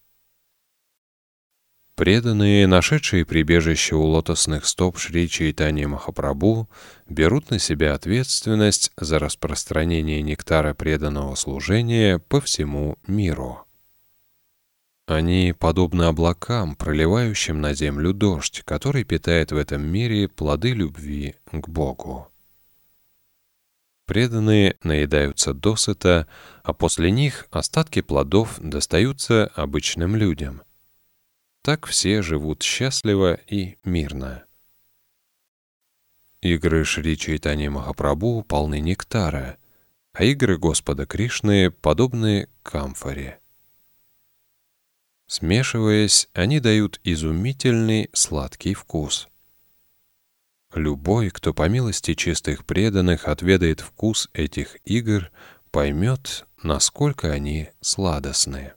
Преданные, нашедшие прибежище у лотосных стоп Шри Чайтаньи Махапрабху, берут на себя ответственность за распространение нектара преданного служения по всему миру. Они подобны облакам, проливающим на землю дождь, который питает в этом мире плоды любви к Богу. Преданные наедаются досыта, а после них остатки плодов достаются обычным людям. Так все живут счастливо и мирно. Игры Шри Чайтаньи Махапрабху полны нектара, а игры Господа Кришны подобны камфоре. Смешиваясь, они дают изумительный сладкий вкус. Любой, кто по милости чистых преданных отведает вкус этих игр, поймет, насколько они сладостны.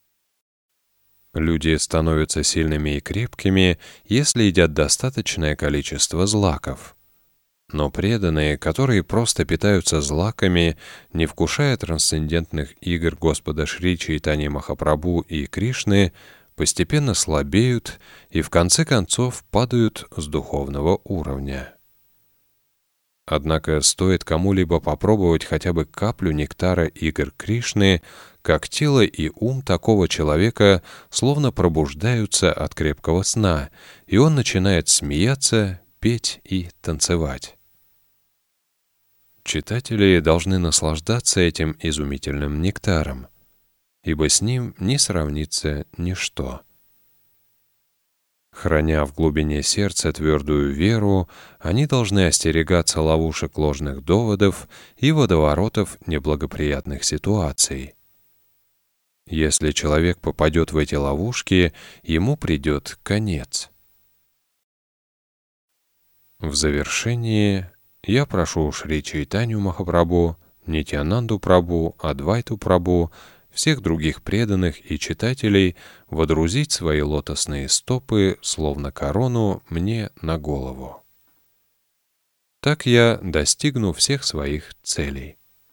Люди становятся сильными и крепкими, если едят достаточное количество злаков. Но преданные, которые просто питаются злаками, не вкушая трансцендентных игр Господа Шри Чайтаньи Махапрабху и Кришны, постепенно слабеют и в конце концов падают с духовного уровня. Однако стоит кому-либо попробовать хотя бы каплю нектара игр Кришны, как тело и ум такого человека словно пробуждаются от крепкого сна, и он начинает смеяться, петь и танцевать. Читатели должны наслаждаться этим изумительным нектаром, ибо с ним не сравнится ничто. Храня в глубине сердца твердую веру, они должны остерегаться ловушек ложных доводов и водоворотов неблагоприятных ситуаций. Если человек попадет в эти ловушки, ему придет конец. В завершение я прошу Шри Чайтанью Махапрабху, Нитьянанду Прабху, Адвайту Прабху, всех других преданных и читателей водрузить свои лотосные стопы, словно корону, мне на голову. Так я достигну всех своих целей.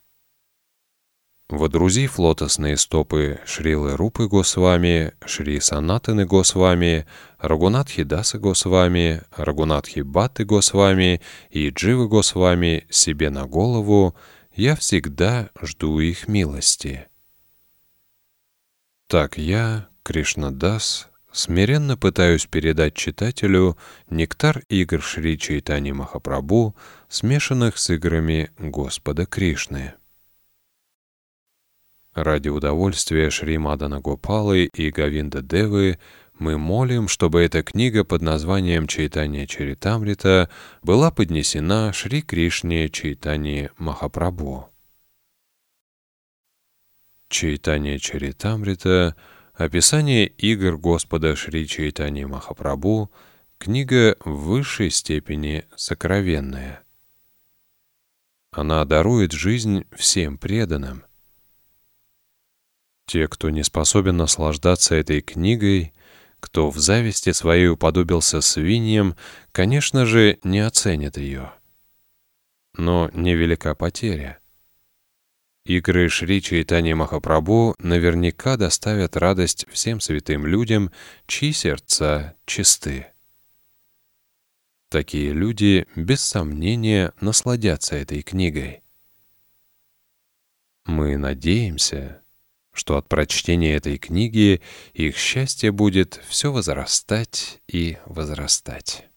Водрузив лотосные стопы Шрилы Рупы Госвами, Шри Санатаны Госвами, Рагунатхи Даса Госвами, Рагунатхи Бхатты Госвами и Дживы Госвами себе на голову, я всегда жду их милости. Так я, Кришнадас, смиренно пытаюсь передать читателю нектар игр Шри Чайтаньи Махапрабху, смешанных с играми Господа Кришны. Ради удовольствия Шри Мадана Гопалы и Говинда Девы мы молим, чтобы эта книга под названием Чайтанья Чаритамрита была поднесена Шри Кришне Чайтаньи Махапрабху. Чайтанья Чаритамрита — описание игр Господа Шри Чайтаньи Махапрабху, книга в высшей степени сокровенная. Она дарует жизнь всем преданным. Те, кто не способен наслаждаться этой книгой, кто в зависти своей уподобился свиньям, конечно же, не оценят ее. Но невелика потеря. Игры Шри Чайтаньи Махапрабху наверняка доставят радость всем святым людям, чьи сердца чисты. такие люди, без сомнения, насладятся этой книгой. Мы надеемся, что от прочтения этой книги их счастье будет все возрастать и возрастать.